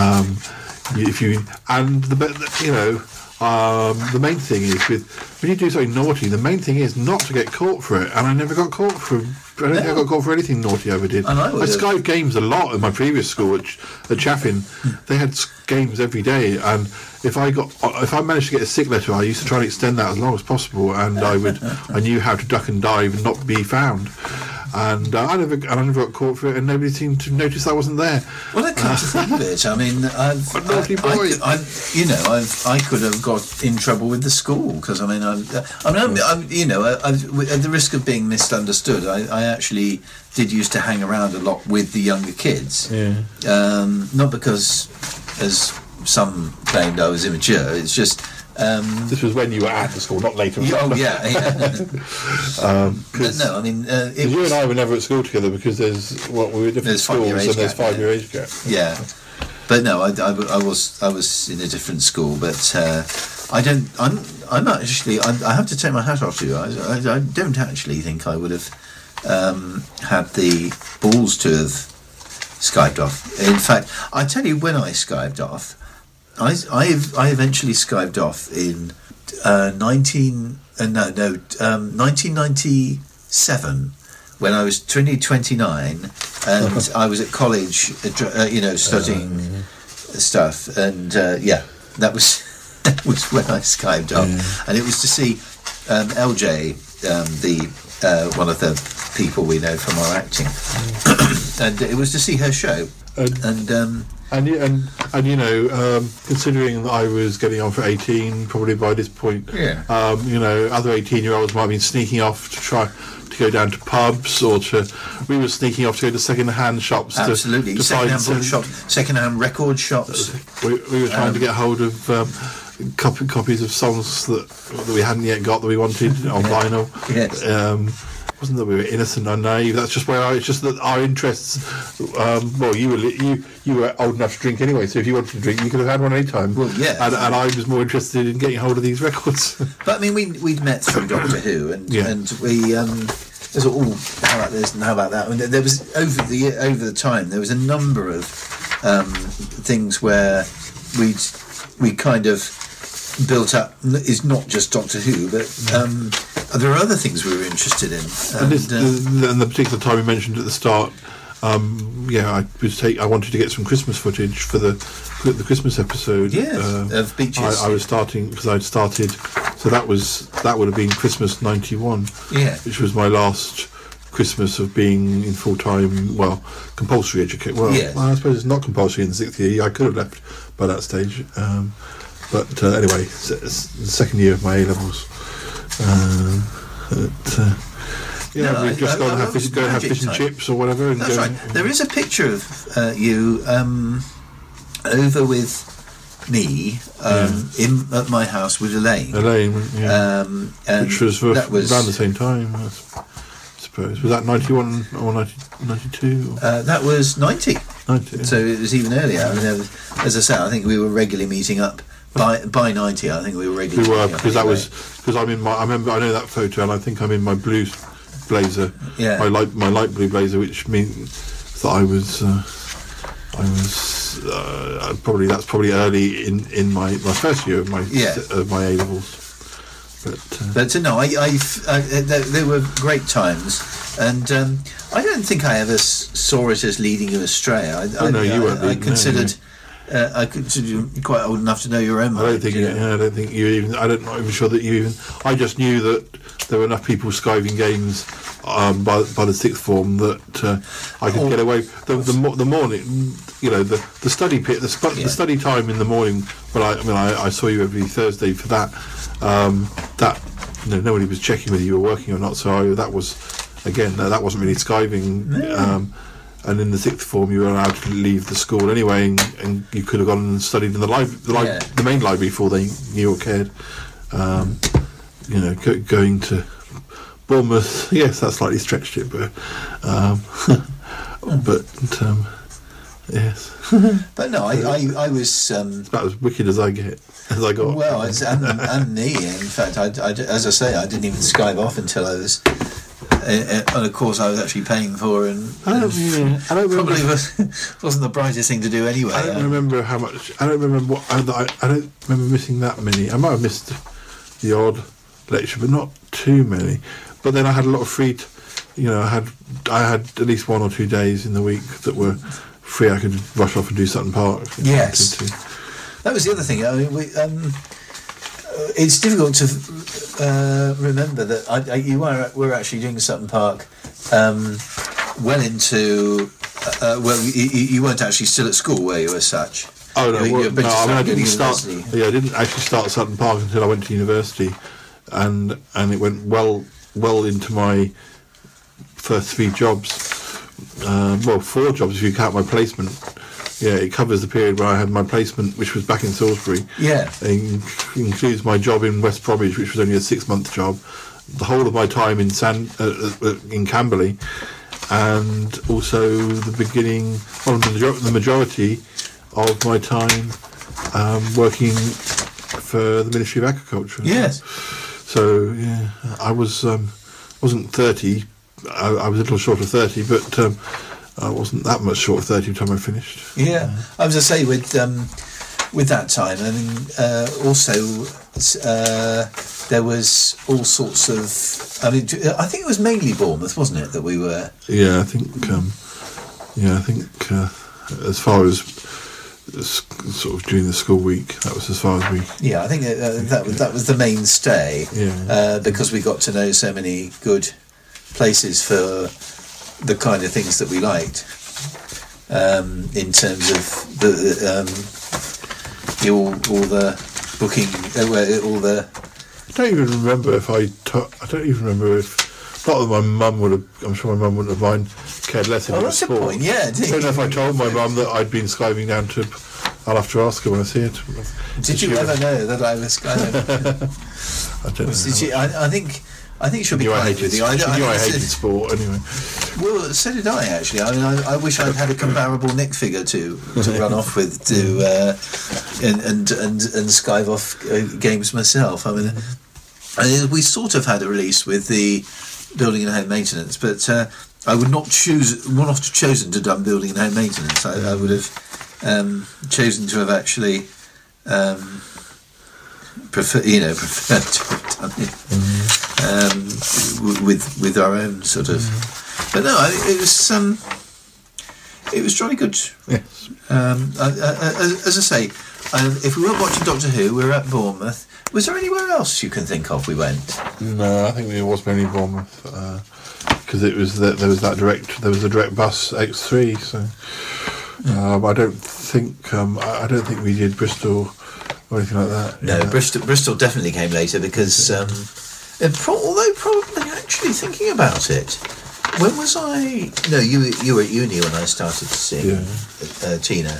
the main thing is when you do something naughty, the main thing is not to get caught for it. And I never got caught for. I don't think I got caught for anything naughty I ever did. I skived games a lot in my previous school at Chaffin. They had games every day, and if I managed to get a sick letter, I used to try and extend that as long as possible, and I knew how to duck and dive and not be found. And I never got caught for it, and nobody seemed to notice I wasn't there. Well, I come to think of it, I mean, a naughty boy. I could have got in trouble with the school because at the risk of being misunderstood, I actually did used to hang around a lot with the younger kids. Yeah. Not because, as some claimed, I was immature. It's just. This was when you were at the school, not later. But no, I mean, you and I were never at school together because we were different schools, and there's 5-year age gap. Yeah, but no, I was in a different school, but I don't. I'm actually. I have to take my hat off to you. I don't actually think I would have had the balls to have skived off. In fact, I tell you, when I skived off. I eventually skived off in 1997 when I was 29 and I was at college, studying stuff, and that was when I skived off, and it was to see LJ, one of the people we know from our acting, and it was to see her show, and. And you know, considering that I was getting on for 18, probably by this point, Yeah. you know, other 18-year-olds might have been sneaking off to try to go down to pubs, or we were sneaking off to go to second-hand shops. Absolutely, to second-hand find bookshops, second-hand record shops. We were trying to get hold of copies of songs that we hadn't yet got that we wanted on vinyl. Yes. Wasn't that we were innocent and naive? That's just where it's just that our interests. Well, you were old enough to drink anyway, so if you wanted to drink, you could have had one any time. Well, yeah. And I was more interested in getting hold of these records. But I mean, we'd met through Doctor Who, and we there's all how about this and how about that. And there was over the time there was a number of things where we kind of built up. It's not just Doctor Who, but there are other things we were interested in. And the particular time we mentioned at the start, I wanted to get some Christmas footage for the Christmas episode. Of Beaches. I was starting because I'd started, so that would have been Christmas '91. Yeah, which was my last Christmas of being in full-time, compulsory education. Well, I suppose it's not compulsory in the 6th year. I could have left by that stage. But anyway, it's the second year of my A-levels. We've just gone and have fish and chips or whatever. And that's right. There is a picture of you over with me at my house with Elaine. Which was around the same time, I suppose. Was that 91 or 92? That was 90. 90. So it was even earlier. I mean, as I say, I think we were regularly meeting up. By 90, I think we were regularly. We were, because I'm in my. I know that photo, and I think I'm in my blue blazer. Yeah. My light blue blazer, which means that I was probably early in my first year of my A levels. But no, they were great times, and I don't think I ever saw it as leading you astray. You weren't. I considered. I consider you quite old enough to know your own mind. I don't think you even. I'm not even sure that you even. I just knew that there were enough people skiving games by the 6th form that I could get away. The morning, you know, the study pit, the study time in the morning. Well, I saw you every Thursday for that. Nobody was checking whether you were working or not. So that was, again, that wasn't really skiving. No. And in the 6th form, you were allowed to leave the school anyway, and you could have gone and studied in the main library before they knew or cared. Going to Bournemouth, yes, that slightly stretched it, but yes. But no, I was about as wicked as I got. Well, and me. In fact, I as I say, I didn't even skive off until I was. And of course, I was actually paying for, and probably wasn't the brightest thing to do anyway. I don't remember how much. I don't remember what. I don't remember missing that many. I might have missed the odd lecture, but not too many. But then I had a lot of free. I had at least 1 or 2 days in the week that were free. I could rush off and do Sutton Park. Yes, that was the other thing. I mean, it's difficult to remember that you were actually doing Sutton Park well into. You weren't actually still at school, were you, as such? Oh no! I didn't start. Yeah, I didn't actually start Sutton Park until I went to university, and it went well into my first 3 jobs. 4 jobs if you count my placement. Yeah, it covers the period where I had my placement, which was back in Salisbury. Yeah. It includes my job in West Bromwich, which was only a 6-month job. The whole of my time in Camberley, and also the beginning, the majority of my time working for the Ministry of Agriculture. Yes. So yeah, I wasn't 30. I was a little short of 30, but. I wasn't that much short of 30 by the time I finished. Yeah, I was going to say with that time. I mean, also there was all sorts of. I mean, I think it was mainly Bournemouth, wasn't it, that we were? Yeah, I think. As far as sort of during the school week, that was as far as we. Yeah, I think that was the mainstay. Yeah. Because we got to know so many good places for the kind of things that we liked, in terms of all the booking, all the. I don't even remember if I don't even remember if. Not that my mum would have. I'm sure my mum wouldn't have cared less if it was that's a sport. point. Yeah. I don't know if I told my mum that I'd been skiving down to. I'll have to ask her when I see it. Did you ever know that I was skiving? I don't know. I think she'll be kind with you. I hated sport anyway. Well, so did I actually. I mean, I wish I'd had a comparable Nick figure to run off with and skive off games myself. I mean, we sort of had a release with the building and home maintenance, but I would not have chosen to done building and home maintenance. I would have chosen to have actually. Preferred to have done it with our own sort of, but no, it was jolly good. Yes. As I say, if we weren't watching Doctor Who, we were at Bournemouth. Was there anywhere else you can think of we went? No, I think there was mainly Bournemouth because there was a direct bus X3. So I don't think we did Bristol. Or anything like that. No, Bristol definitely came later because, although probably actually thinking about it, when was I? No, you were at uni when I started to sing Tina.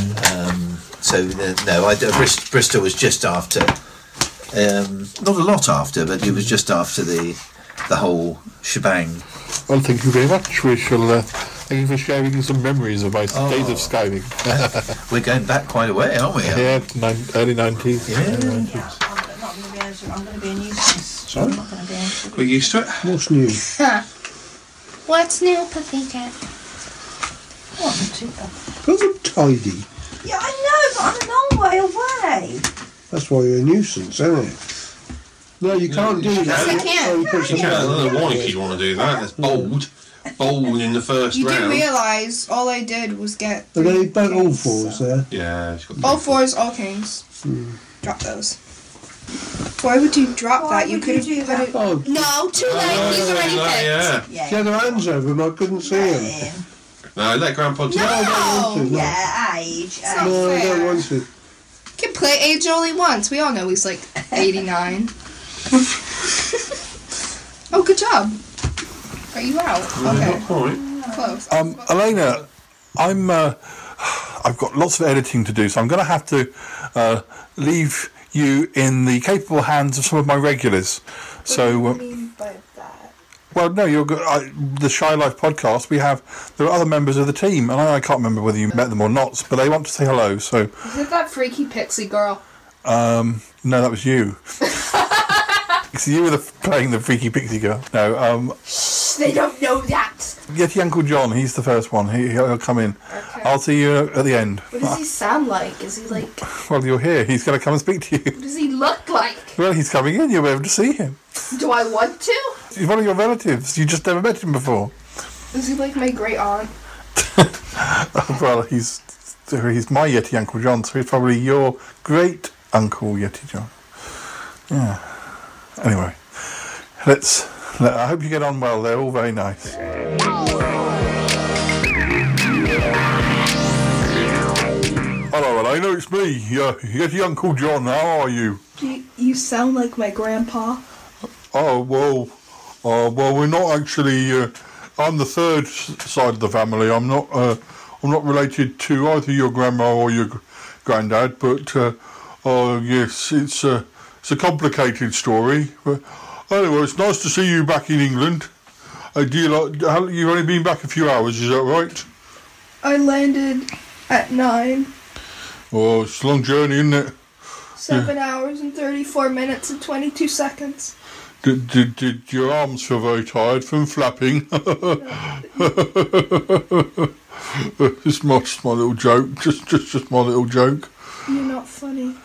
Bristol was just after, not a lot after, but it was just after the whole shebang. Well, thank you very much. We shall. Thank you for sharing some memories of my days of skiving. We're going back quite a way, aren't we? Yeah, early 90s. Yeah. I'm going to be a nuisance. Sorry? I'm not going to be able to. We're used to it. What's new? What's new, Paprika? What? Because I'm tidy. Yeah, I know, but I'm a long way away. That's why you're a nuisance, isn't it? No, you can't do that. Yes, I can. Oh, you put some I don't know down. why you want to do that. That's bold. Bold in the first You round. didn't realise all I did was get. But they both all kings, fours so. there. Yeah. It's got All fours, all kings. Drop those. Why would you drop that? You could have put it. Oh, No, too late. He's already picked. Yeah. she had her hands over him, I couldn't see him. No, let Grandpa do No, I don't want to. No, Yeah, age. It's not no I fair. don't want to. You can play age only once. We all know he's like 89. Oh, good job. Are you out? Okay. All right. Close. Elena, I've got lots of editing to do, so I'm going to have to leave you in the capable hands of some of my regulars. So, What do you mean by that? well, no, you're the Shy Life podcast. There are other members of the team, and I can't remember whether you met them or not, but they want to say hello. So, Is it that freaky pixie girl? no, that was you. So you were playing the freaky pixie girl. No, They don't know that. Yeti Uncle John. He's the first one. He'll come in. Okay. I'll see you at the end. What does he sound like? Is he like? Well, you're here. He's going to come and speak to you. What does he look like? Well, he's coming in. You'll be able to see him. Do I want to? He's one of your relatives. You just never met him before. Is he like my great aunt? Well, he's my Yeti Uncle John, so he's probably your great Uncle Yeti John. Yeah. Anyway, I hope you get on well. They're all very nice. Hello, Elena, it's me, Yeti Uncle John. How are you? You sound like my grandpa. Oh, well, we're not actually. I'm the third side of the family. I'm not related to either your grandma or your granddad. But yes, it's a complicated story. But anyway, it's nice to see you back in England. You've only been back a few hours, is that right? I landed at 9. Oh, it's a long journey, isn't it? 7 hours and 34 minutes and 22 seconds. Did your arms feel very tired from flapping? Just my little joke. Just my little joke. You're not funny.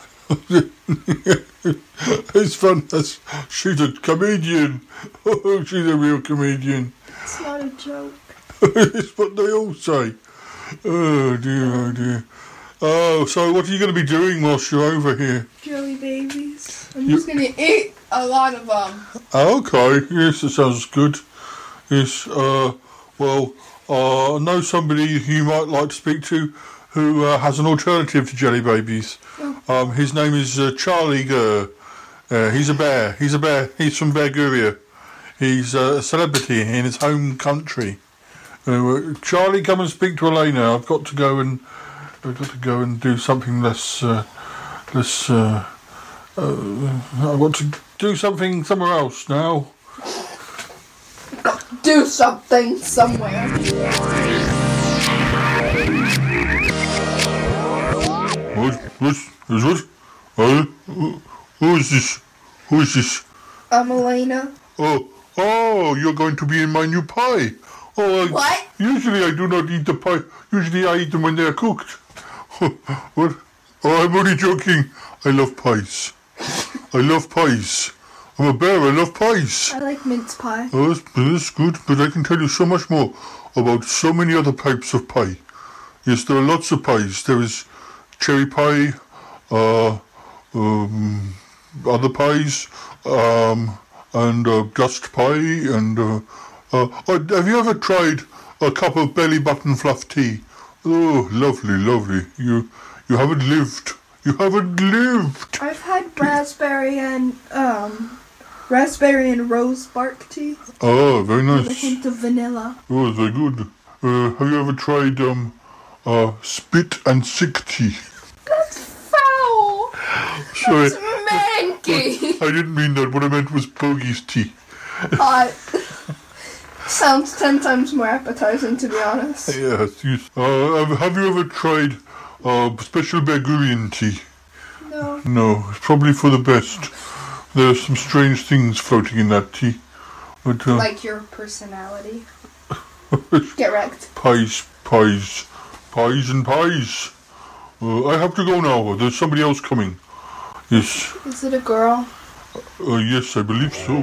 It's fun. She's a comedian. She's a real comedian. It's not a joke. It's what they all say. Oh dear, oh dear. Oh, so what are you going to be doing whilst you're over here? Jelly babies. I'm just going to eat a lot of them. Okay, yes, that sounds good. Yes, I know somebody you might like to speak to who has an alternative to jelly babies. His name is Charlie Gurr. He's a bear. He's from Bearguria. He's a celebrity in his home country. Charlie, come and speak to Elena. I've got to go and do something less. I want to do something somewhere else now. Do something somewhere. Who is this? Who is this? I'm Elena. Oh, you're going to be in my new pie. What? Usually I do not eat the pie. Usually I eat them when they are cooked. What? Oh, I'm only joking. I love pies. I love pies. I'm a bear. I love pies. I like mince pie. Oh, that's good. But I can tell you so much more about so many other types of pie. Yes, there are lots of pies. There is cherry pie, other pies, and dust pie, and have you ever tried a cup of belly button fluff tea? Oh, lovely, lovely. You haven't lived. You haven't lived. I've had raspberry and rose bark tea. Oh, very nice. With a hint of vanilla. Oh, very good. Have you ever tried spit and sick tea? That's foul. Sorry. That's manky. I didn't mean that. What I meant was Bogey's tea. Sounds 10 times more appetizing, to be honest. Yes. Have you ever tried special Beargurian tea? No. No, it's probably for the best. There are some strange things floating in that tea. But, like your personality. Get wrecked. Pies and pies. I have to go now. There's somebody else coming. Yes. Is it a girl? Yes, I believe so.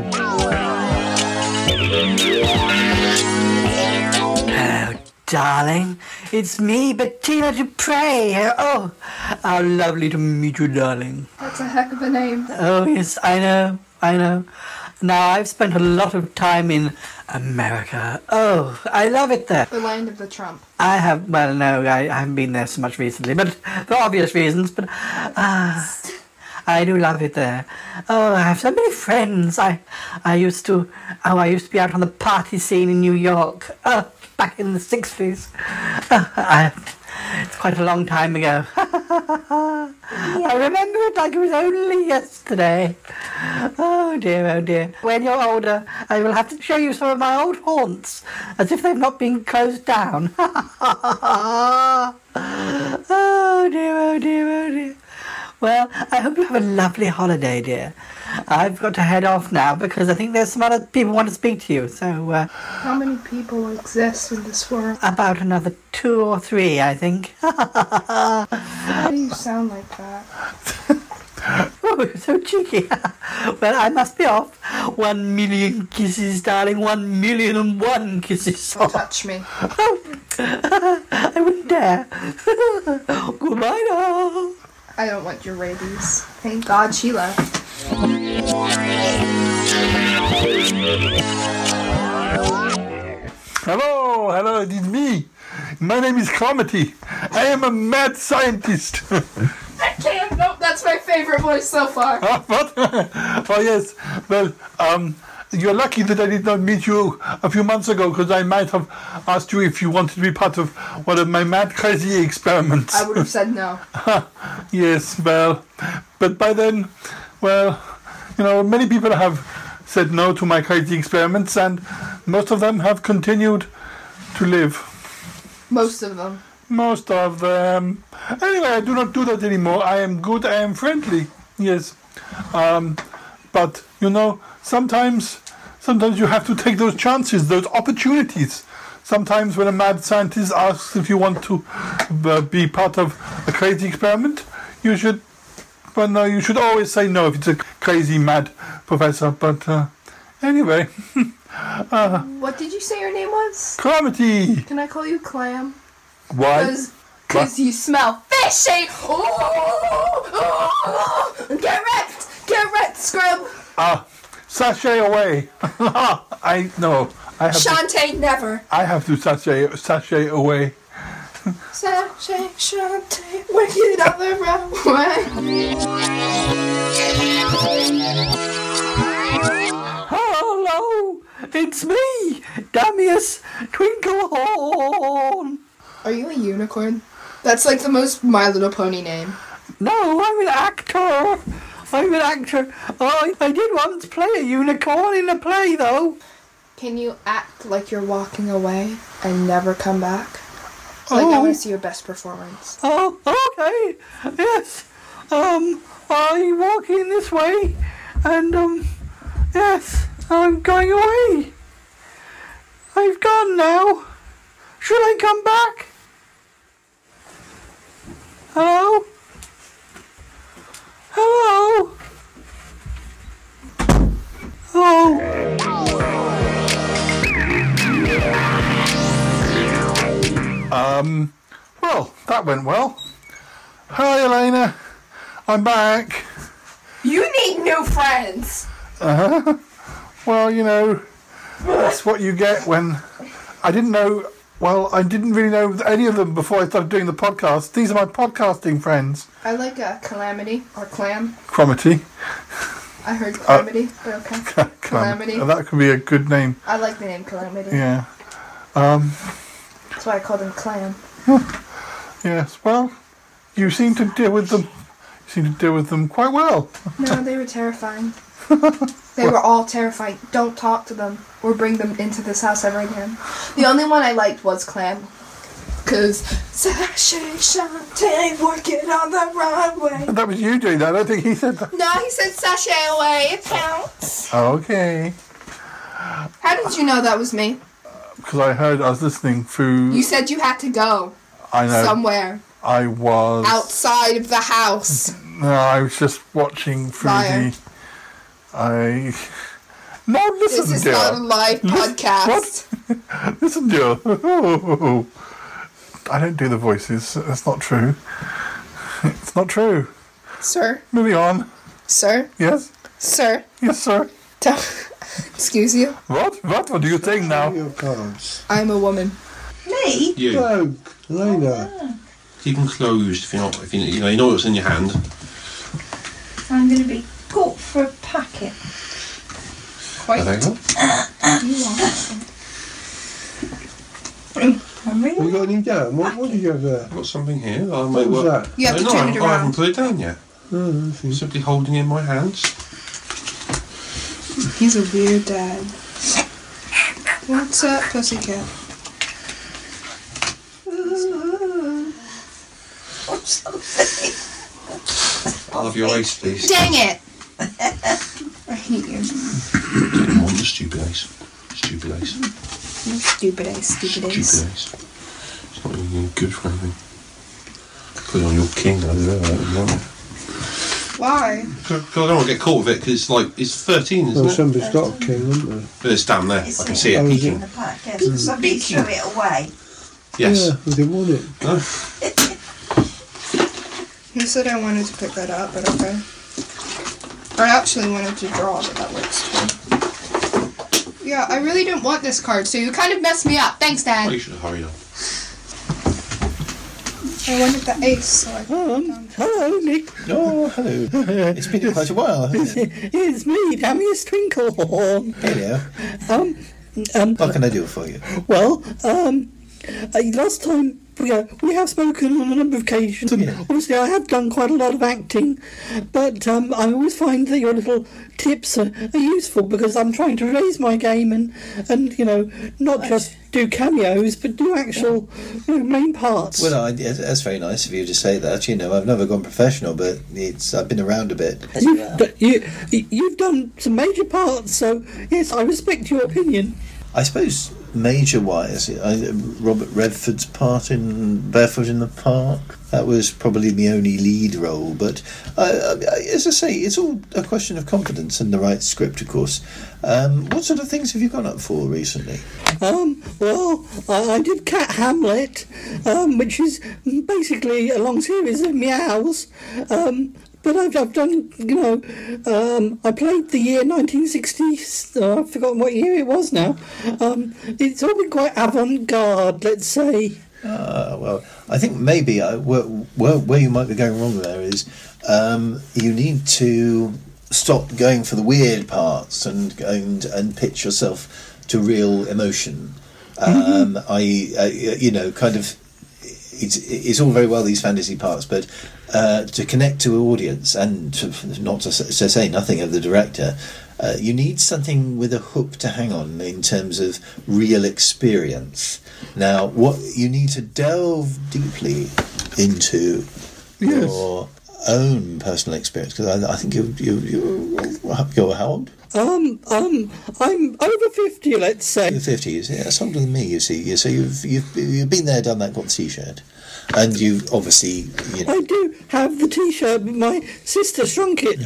Oh, darling, it's me, Bettina Dupre. Oh, how lovely to meet you, darling. That's a heck of a name. Oh, yes, I know. Now, I've spent a lot of time in America. Oh, I love it there. The land of the Trump. I haven't been there so much recently, but for obvious reasons, but I do love it there. Oh, I have so many friends. I used to be out on the party scene in New York, back in the 60s. It's quite a long time ago. I remember it like it was only yesterday. Oh dear. When you're older, I will have to show you some of my old haunts, as if they've not been closed down. Oh dear. Well, I hope you have a lovely holiday, dear. I've got to head off now because I think there's some other people who want to speak to you. So, how many people exist in this world? About another 2 or 3, I think. Why do you sound like that? Oh, you're so cheeky. Well, I must be off. 1 million kisses, darling. 1,000,001 kisses. Don't touch me. I wouldn't dare. Goodbye now. I don't want your rabies. Thank God she left. Hello, it is me. My name is Comedy. I am a mad scientist. I can't. Nope, that's my favorite voice so far. What? Oh, yes. Well, you're lucky that I did not meet you a few months ago, because I might have asked you if you wanted to be part of one of my mad crazy experiments. I would have said no. Yes, well, but by then, well, many people have said no to my crazy experiments, and most of them have continued to live. Most of them. Most of them. Anyway, I do not do that anymore. I am good, I am friendly. Yes. But, sometimes you have to take those chances, those opportunities. Sometimes when a mad scientist asks if you want to be part of a crazy experiment, you should always say no if it's a crazy mad professor. But anyway. What did you say your name was? Clamity. Can I call you Clam? Why? Because you smell fishy. Get wrecked, scrub. Sashay away. I have Shantae never. I have to sashay away. Sashay, Shantae, wicked on the runway. Hello, it's me, Damius Twinklehorn. Are you a unicorn? That's like the most My Little Pony name. No, I'm an actor. Oh, I did once play a unicorn in a play, though. Can you act like you're walking away and never come back? Like, I want to see your best performance. Oh, okay. Yes. I walk in this way, and, yes, I'm going away. I've gone now. Should I come back? Hello? Hello? Oh. Well, that went well. Hi, Elena. I'm back. You need new friends. Well, you know, that's what you get when I didn't know. Well, I didn't really know any of them before I started doing the podcast. These are my podcasting friends. I like Calamity or Clam. Cromity. I heard Calamity, but okay. Calamity. That could be a good name. I like the name Calamity. Yeah. That's why I called him Clam. Yes. Well, you seem to deal with them. You seem to deal with them quite well. No, they were terrifying. They were all terrifying. Don't talk to them or bring them into this house ever again. The only one I liked was Clam. Because Sashay, Shantae, working on the runway. That was you doing that. I don't think he said that. No, he said sashay away. It counts. Okay. How did you know that was me? Because I was listening through. You said you had to go. I know. Somewhere. I was. Outside of the house. No, I was just watching through Liar. No, listen, This is dear. not a live podcast. What? Listen, dear. I don't do the voices. That's not true. It's not true. Sir? Moving on. Sir? Yes? Sir? Yes, sir. Excuse you? What? What are you saying now? Your cards. I'm a woman. Me? You. No, Elena. Keep them closed if you know what's in your hand. I'm going to be caught for a packet. Quite. There you go. You are. I'm Have you really. got any down? What did you have there? I've got something here. What was that? You have to no, turn it I around. haven't put it down yet. Oh, I see. Simply holding it in my hands. He's a weird dad. What's up, pussycat? What's something? I'll have your ice, please. Dang it! I hate you. Didn't want the stupid ice. Stupid ice. Stupid ass, stupid Stupid ass. ice. It's not even good for anything. Put it on your king over there. Why? Because I don't want to get caught with it because it's 13, isn't Well, it? somebody's got a king, haven't they? But it's down there. I can see it Oh, is peeking. In the pack, yes. Somebody threw it away. Yes. Yeah, we didn't want it. No. He said I wanted to pick that up, but okay. I actually wanted to draw, but that works too. Yeah, I really didn't want this card, so you kind of messed me up. Thanks, Well, Dad. you should have hurried on. I wanted the ace, so I Hello, Nick. Oh, hello. It's been quite a while, hasn't it? It's me, Damius Twinklehorn. Hello. What can I do for you? Well, last time we have spoken on a number of occasions, and obviously I have done quite a lot of acting, but I always find that your little tips are useful because I'm trying to raise my game and not just do cameos, but do actual main parts. Well, that's very nice of you to say that. I've never gone professional, but I've been around a bit. You've done some major parts, so yes, I respect your opinion. I suppose major-wise, Robert Redford's part in Barefoot in the Park, that was probably the only lead role. But as I say, it's all a question of confidence and the right script, of course. What sort of things have you gone up for recently? Well, I did Cat Hamlet, which is basically a long series of meows. But I've done, I played the year 1960, I've forgotten what year it was now. It's all been quite avant-garde, let's say. Well, I think maybe where you might be going wrong there is you need to stop going for the weird parts and pitch yourself to real emotion. Kind of, it's all very well these fantasy parts, but to connect to an audience and not to say nothing of the director, you need something with a hook to hang on in terms of real experience. Now, what you need to delve deeply into your own personal experience, because I think you're how old? I'm over 50, let's say. You're 50, yeah, that's older than me, you see. So you've been there, done that, got the T-shirt. And you obviously, I do have the T-shirt, but my sister shrunk it.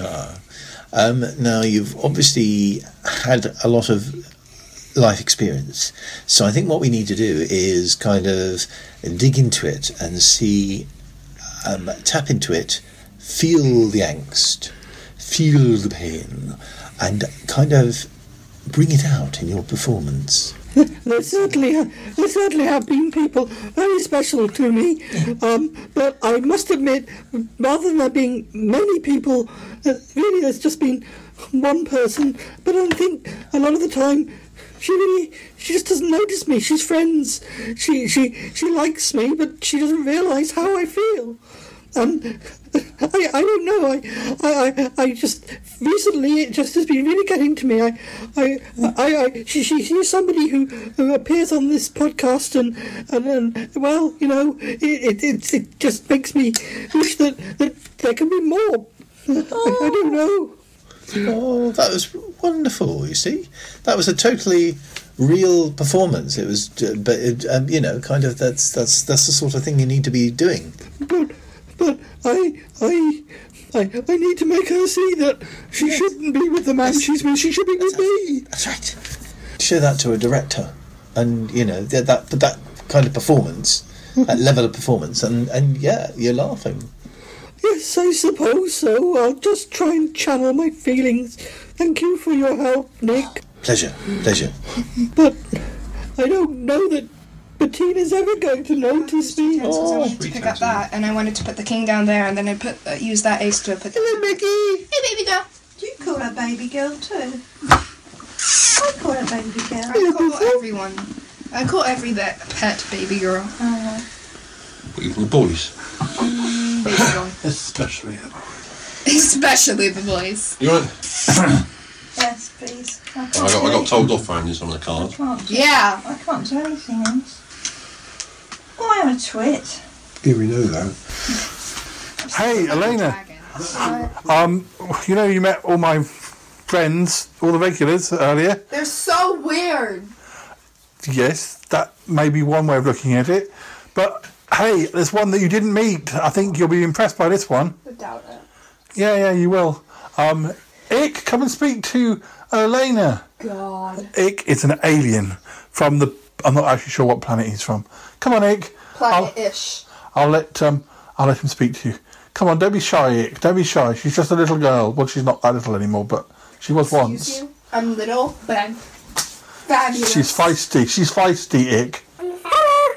Now, you've obviously had a lot of life experience. So I think what we need to do is kind of dig into it and see, tap into it, feel the angst, feel the pain, and kind of bring it out in your performance. There certainly have been people very special to me, but I must admit, rather than there being many people, really there's just been one person, but I think a lot of the time she just doesn't notice me. She's friends. She likes me, but she doesn't realise how I feel. And I don't know. I just recently it just has been really getting to me. She's somebody who appears on this podcast and well, it just makes me wish that there can be more. I don't know. Oh, that was wonderful. You see, that was a totally real performance. It was, kind of that's the sort of thing you need to be doing. But I need to make her see that she shouldn't be with the man she's with. She should be with me. That's right. Show that to a director, and that kind of performance, that level of performance, and yeah, you're laughing. Yes, I suppose so. I'll just try and channel my feelings. Thank you for your help, Nick. Pleasure. But I don't know that Bettina's ever going to notice me. I wanted to pick up that, and I wanted to put the king down there, and then I use that ace to put. Hello, Mickey. Hey, baby girl. Do you call her baby girl too? I call her baby girl. I call everyone. I call every pet baby girl. Even the boys. Baby girl. Especially the boys. Especially the boys. You right? Yes, please. I got told off for handing some of the cards. Yeah. I can't do anything else. Oh, I am a twit. Yeah, we know that. Hey, Elena. You met all my friends, all the regulars earlier. They're so weird. Yes, that may be one way of looking at it. But hey, there's one that you didn't meet. I think you'll be impressed by this one. I doubt it. Yeah, you will. Ick, come and speak to Elena. God. Ick is an alien from the... I'm not actually sure what planet he's from. Come on, Ick. Planet-ish. I'll let him speak to you. Come on, don't be shy, Ick. Don't be shy. She's just a little girl. Well, she's not that little anymore, but she was once. Excuse you? I'm little, but I'm fabulous. She's feisty. She's feisty, Ick. Hello.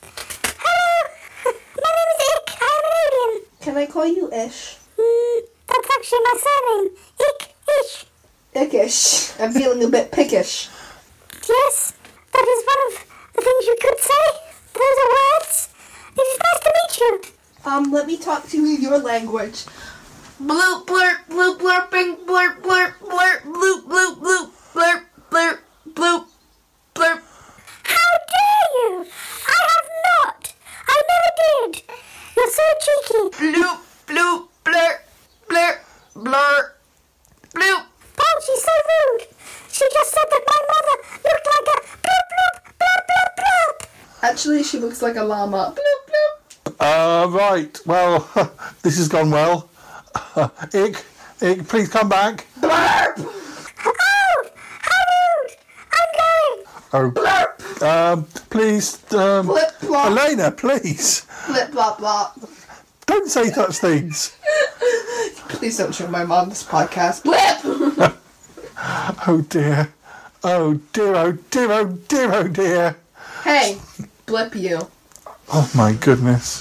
My name is Ick. I'm an alien. Can I call you Ish? That's actually my surname. Ick-ish. Ickish. I'm feeling a bit pickish. Yes, that is one of the things you could say. Those are words. It is nice to meet you. Let me talk to you in your language. Bloop, blurp, bloop, blurping, blurp, blurp, blurp, bloop, bloop, bloop, blurp, blurp, bloop, blurp. How dare you? I have not. I never did. You're so cheeky. Bloop, bloop, blurp, blurp, blurp, bloop. Oh, she's so rude. She just said that my mother looked like a bloop, bloop, bloop, bloop, bloop. Actually, she looks like a llama. Bloop, bloop. Right. Well, this has gone well. Ick, please come back. Blurp. Oh, how rude. I'm going. Oh. Blurp. Please, Blip, blop. Elena, please. Blip, blop, blop. Don't say such things. Please don't show my mom this podcast. Blip. Oh dear. Oh dear, oh dear, oh dear, oh dear. Hey, blip you. Oh my goodness.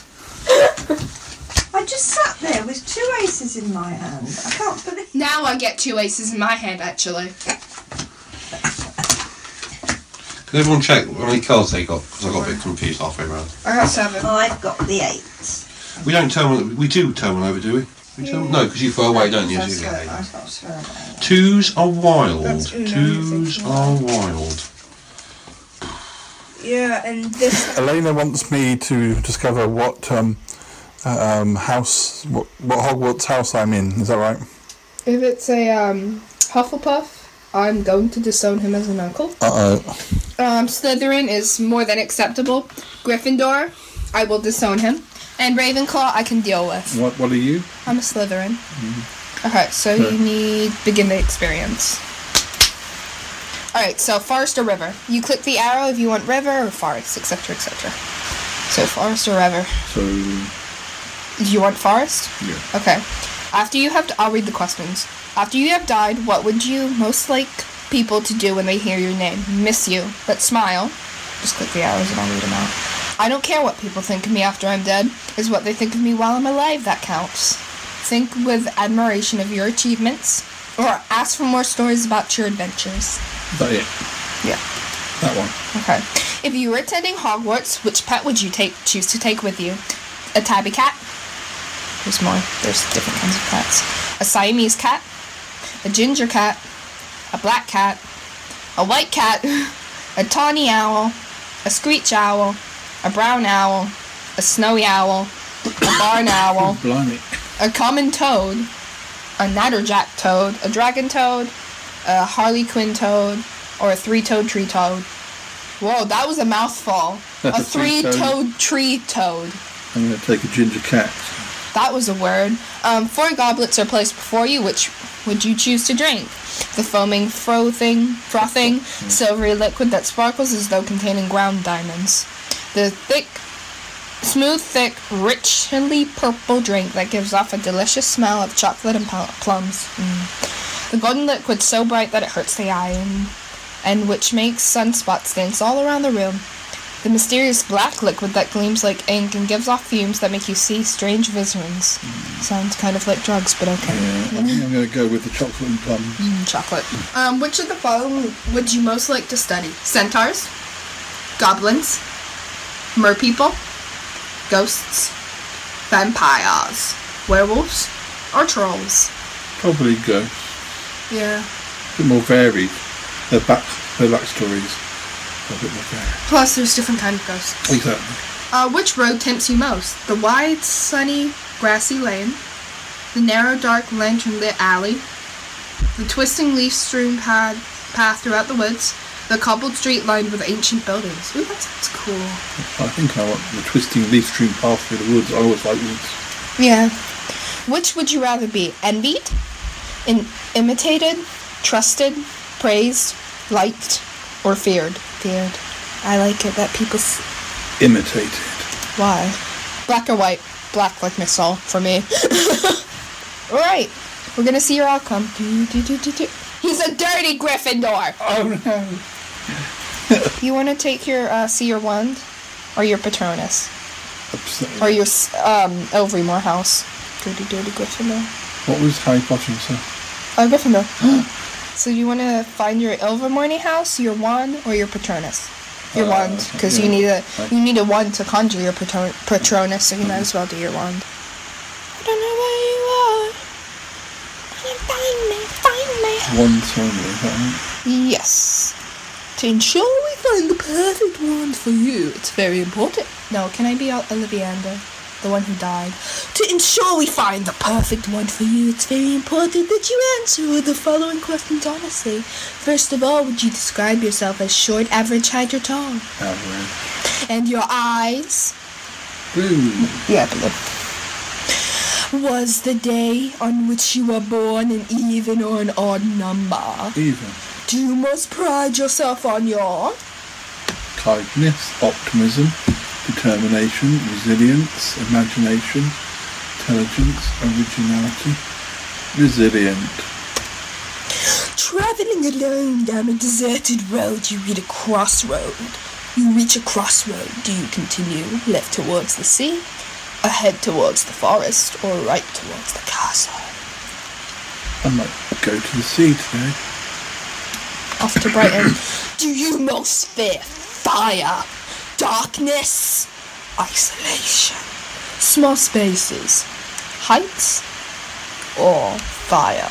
I just sat there with 2 aces in my hand. I can't believe. Now I get 2 aces in my hand, actually. Can everyone check how many cards they got? Because I got a bit confused halfway around. I got 7. I've got the 8. We don't turn. We do turn one over, do we? No, because you throw away, don't you? I've got 7. Twos are wild. That's Twos are wild. Yeah, and this. Elena wants me to discover what house, what Hogwarts house I'm in. Is that right? If it's a Hufflepuff, I'm going to disown him as an uncle. Slytherin is more than acceptable. Gryffindor, I will disown him. And Ravenclaw, I can deal with. What are you? I'm a Slytherin. Okay, so you need begin the experience. Alright, so forest or river. You click the arrow if you want river or forest, etc., etc. So forest or river. So... You want forest? Yeah. Okay. After you have... I'll read the questions. After you have died, what would you most like people to do when they hear your name? Miss you, but smile. Just click the arrows and I'll read them out. I don't care what people think of me after I'm dead. It's what they think of me while I'm alive that counts. Think with admiration of your achievements, or ask for more stories about your adventures. Is that it? Yeah. That one. Okay. If you were attending Hogwarts, which pet would you choose to take with you? A tabby cat? There's more. There's different kinds of cats. A Siamese cat? A ginger cat? A black cat? A white cat? A tawny owl? A screech owl? A brown owl? A snowy owl? A barn owl? Blimey. A common toad? A natterjack toad? A dragon toad? A harlequin toad? Or a 3-toed tree toad? Whoa, that was a mouthful. That's a a three-toed. 3-toed tree toad. I'm going to take a ginger cat. That was a word. 4 goblets are placed before you. Which would you choose to drink? The foaming, frothing, silvery liquid that sparkles as though containing ground diamonds. The smooth, thick, richly purple drink that gives off a delicious smell of chocolate and plums. The golden liquid so bright that it hurts the eye, and which makes sunspots dance all around the room. The mysterious black liquid that gleams like ink and gives off fumes that make you see strange visions. Sounds kind of like drugs, but okay. Yeah, I think I'm going to go with the chocolate and plums. Chocolate. Which of the following would you most like to study? Centaurs? Goblins? Merpeople? Ghosts? Vampires? Werewolves? Or trolls? Probably ghosts. Yeah. A bit more varied. Their backstories are a bit more varied. Plus, there's different kind of ghosts. Exactly. Which road tempts you most? The wide, sunny, grassy lane, the narrow, dark, lantern-lit alley, the twisting, leaf-strewn path throughout the woods, the cobbled street lined with ancient buildings. Ooh, that sounds cool. I think I want the twisting, leaf-strewn path through the woods. I always like woods. Yeah. Which would you rather be? Envied? Imitated? Trusted? Praised? Liked? Or feared? Feared. I like it that people... Imitated. Why? Black or white? Black like my soul, for me. Alright. We're gonna see your outcome. He's a dirty Gryffindor! Oh no. You wanna take your, see your wand? Or your Patronus? Absolutely. Or your, Ilvermore house? Dirty Gryffindor. What was Harry Potter say? Gryffindor. So you want to find your Ilvermorny house, your wand, or your Patronus? Your wand, because you need a wand to conjure your Patronus, so you might as well do your wand. I don't know where you are. Find me. Wands only, is that right? Yes. To ensure we find the perfect wand for you, it's very important. No, can I be Ollivander? The one who died. To ensure we find the perfect one for you, it's very important that you answer the following questions honestly. First of all, would you describe yourself as short, average height, or tall? Average. And your eyes? Blue. Yeah, blue. Was the day on which you were born an even or an odd number? Even. Do you most pride yourself on your... Kindness, optimism, determination, resilience, imagination, intelligence, originality, resilient. Traveling alone down a deserted road, you reach a crossroad. You reach a crossroad. Do you continue left towards the sea, ahead towards the forest, or right towards the castle? I might go to the sea today. Off to Brighton. Do you most fear fire, darkness, isolation, small spaces, heights, or fire?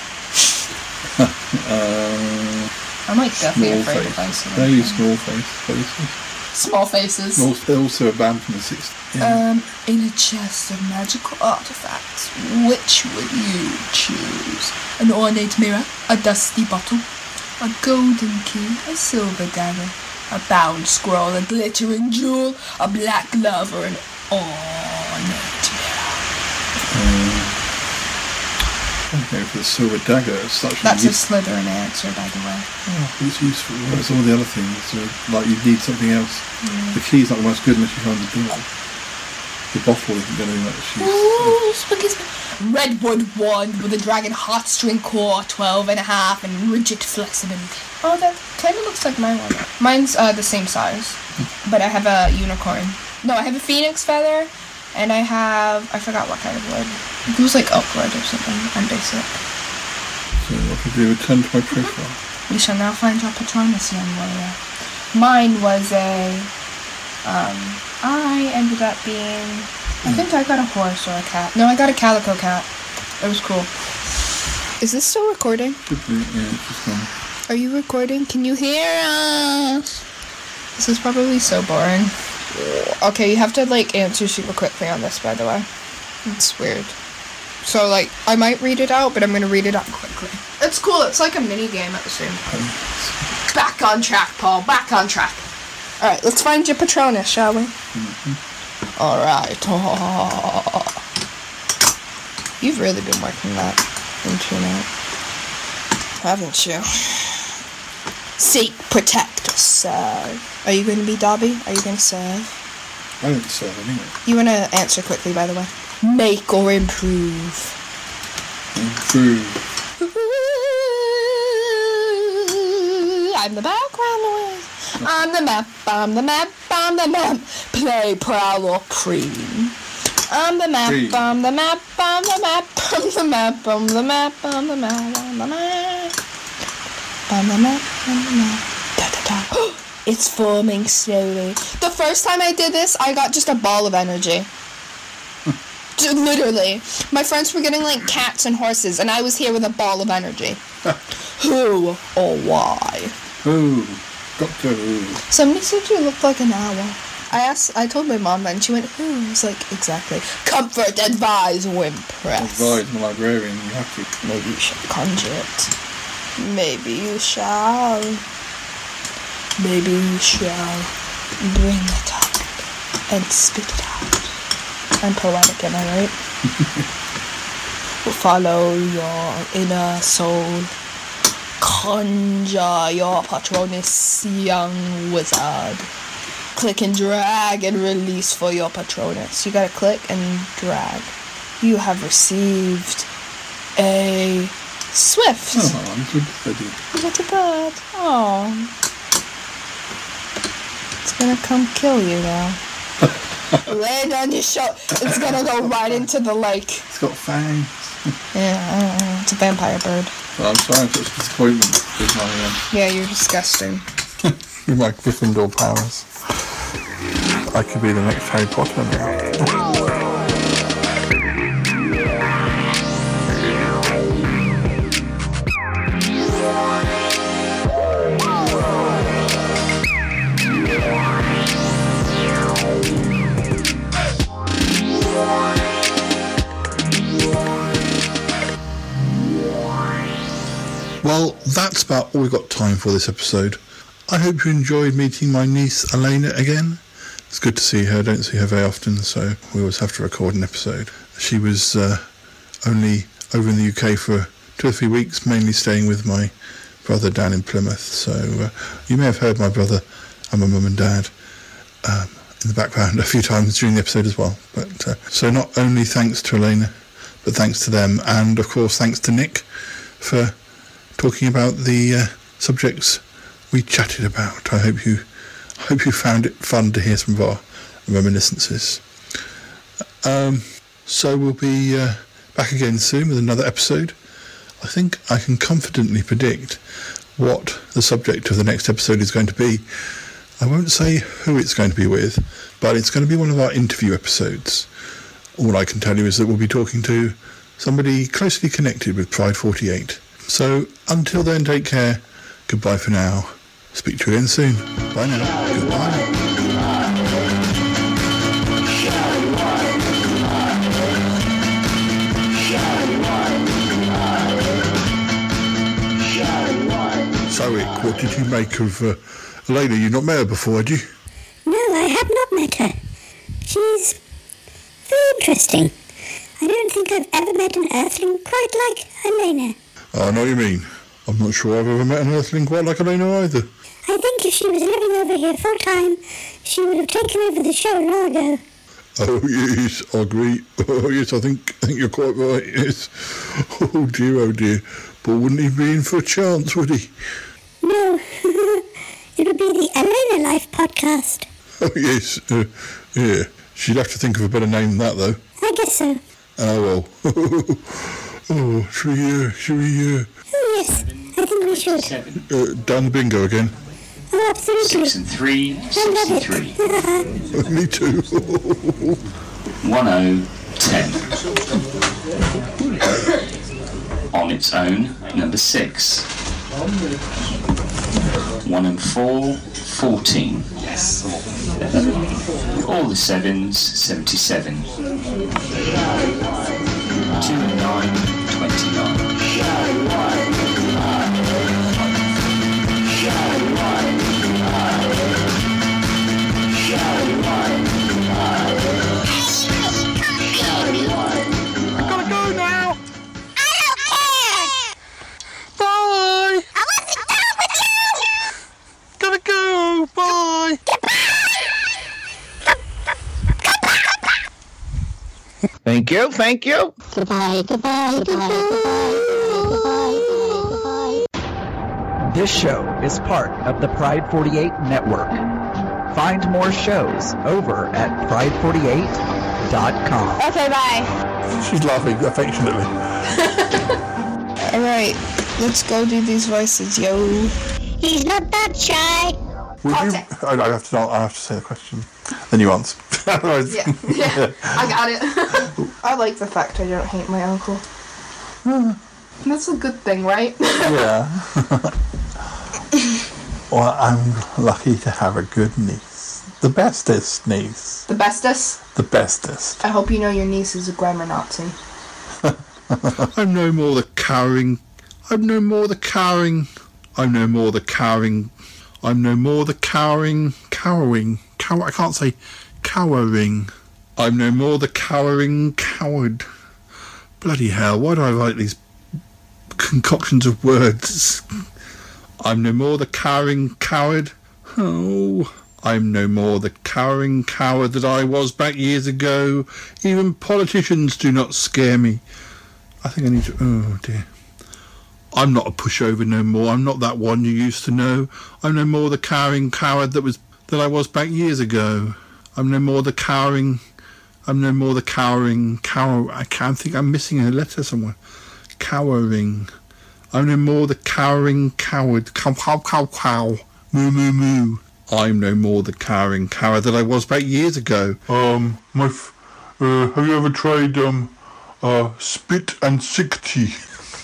I might definitely afraid of isolation. Maybe small faces. Small faces. They're also a band from the 60s. Yeah. In a chest of magical artifacts, which would you choose? An ornate mirror, a dusty bottle, a golden key, a silver dagger, a bound scroll, a glittering jewel, a black glove, or an ornate mirror? I go for the silver dagger. That's a Slytherin answer, by the way. Oh, it's useful. Whereas all the other things, like you need something else. The key's not the most good unless you find the door. The bottle isn't going to be much use. Ooh, spooky. Redwood wand with a dragon heartstring core, 12.5, and rigid flexibility. Oh, that kind of looks like my one. Mine's the same size, but I have a unicorn. No, I have a phoenix feather, and I forgot what kind of wood. It was like oak wood or something. I'm basic. So what could we return to my profile? We shall now find your Patronus, young warrior. Mine was I ended up being, I think I got a horse or a cat. No, I got a calico cat. It was cool. Is this still recording? Should be, yeah, it's just gone. Are you recording? Can you hear us? This is probably so boring. Okay, you have to answer super quickly on this, by the way. It's weird. So I might read it out, but I'm gonna read it out quickly. It's cool. It's like a mini game at the same time. Back on track, Paul. Back on track. All right, let's find your Patronus, shall we? Mm-hmm. All right. You've really been working that into now, haven't you? Seek, protect, or serve. Are you going to be Dobby? Are you going to serve? I don't serve anyway. You want to answer quickly, by the way. Make or improve? Improve. I'm the background noise. I'm the map. I'm the map. I'm the map. Play prowl or preen. I'm the map. Preen. I'm the map. I'm the map. I'm the map. I'm the map. I'm the map. I'm the map. I'm the map. I'm the map. Da da da. It's forming slowly. The first time I did this, I got just a ball of energy. Literally. My friends were getting cats and horses, and I was here with a ball of energy. Who or why? Who? Doctor Who. Somebody said you looked like an owl. I told my mom that, and she went, who? I was like, exactly. Comfort, advise, or impress. Advise, I'm a librarian, you have to. Maybe you shall conjure it. Maybe you shall. Maybe you shall bring it up and spit it out. I'm poetic, am I right? Follow your inner soul. Conjure your Patronus, young wizard. Click and drag and release for your Patronus. You gotta click and drag. You have received a swift. Oh, little birdie. Little bird. Oh. It's gonna come kill you now. Land on your shoulder. It's gonna go right into the lake. It's got fangs. Yeah, it's a vampire bird. Well, I'm sorry for such disappointment with my Yeah, you're disgusting. with my Gryffindor powers. I could be the next Harry Potter now. Well, that's about all we've got time for this episode. I hope you enjoyed meeting my niece Elena again. It's good to see her. I don't see her very often, so we always have to record an episode. She was only over in the UK for 2 or 3 weeks, mainly staying with my brother down in Plymouth. So you may have heard my brother and my mum and dad in the background a few times during the episode as well. But so not only thanks to Elena, but thanks to them, and of course thanks to Nick for talking about the subjects we chatted about. I hope you I hope you found it fun to hear some of our reminiscences. So we'll be back again soon with another episode. I think I can confidently predict what the subject of the next episode is going to be. I won't say who it's going to be with, but it's going to be one of our interview episodes. All I can tell you is that we'll be talking to somebody closely connected with Pride 48. So until then, take care. Goodbye for now. Speak to you again soon. Bye now. Goodbye. So, Rick, what did you make of Elena? You've not met her before, had you? No, I have not met her. She's very interesting. I don't think I've ever met an Earthling quite like Elena. I know what you mean. I'm not sure I've ever met an Earthling quite like Elena either. I think if she was living over here full time, she would have taken over the show long ago. Oh yes, I agree. Oh yes, I think you're quite right. Yes. Oh dear. But wouldn't he be in for a chance, would he? No, it would be the Elena Life podcast. Oh yes, yeah. She'd have to think of a better name than that, though. I guess so. Oh well. Oh, should we? Oh yes, I think we should. Down the bingo again. Oh, absolutely. 6 and 3, 63. Me too. 10. On its own, number 6. 1 and 4, 14. Yes. All the 7s, 77. 2 and 9, 29. I gotta go now. I don't care. Bye. I wasn't done with you. Gotta go. Bye. Thank you. Goodbye. This show is part of the Pride 48 network. Find more shows over at pride48.com. Okay, bye. She's laughing affectionately. Alright, let's go do these voices, yo. He's not that shy. Would you? I have to say the question. Then you answer. Otherwise, Yeah, I got it. I like the fact I don't hate my uncle. That's a good thing, right? Yeah. Well, I'm lucky to have a good niece. The bestest niece. The bestest? The bestest. I hope you know your niece is a grammar Nazi. I'm no more the cowering. I can't say cowering. I'm no more the cowering coward. Bloody hell, why do I write these concoctions of words? I'm no more the cowering coward. Oh, I'm no more the cowering coward that I was back years ago. Even politicians do not scare me. I think I need to... Oh, dear. I'm not a pushover no more. I'm not that one you used to know. I'm no more the cowering coward that I was back years ago. I'm no more the cowering... I can't think. I'm missing a letter somewhere. Cowering. I'm no more the cowering coward. Cow, cow, cow, cow. Moo, moo, moo. I'm no more the cowering coward that I was back years ago. Have you ever tried, spit and sick tea?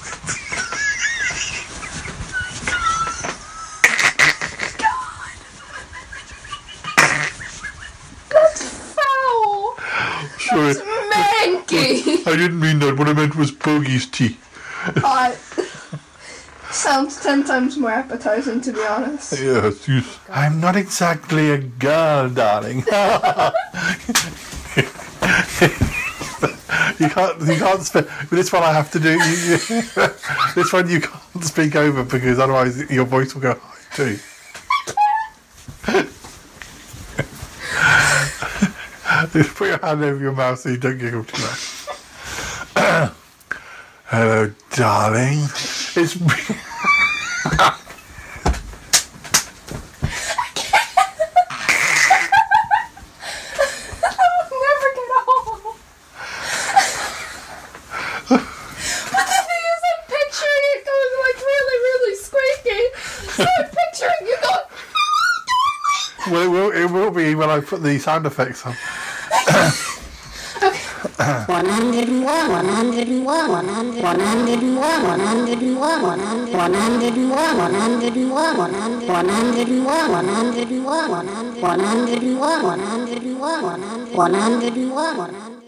Sorry. That's manky! I didn't mean that. What I meant was Bogey's tea. Sounds 10 times more appetizing, to be honest. Yes, I'm not exactly a girl, darling. You can't speak. This one I have to do. This one you can't speak over because otherwise your voice will go high too. Just put your hand over your mouth so you don't giggle too much. Hello, darling. It's me. while I put the sound effects on. 101, 101, 101, 101, 101, 101, 101, 101, 101, 101, 101, 101, 101.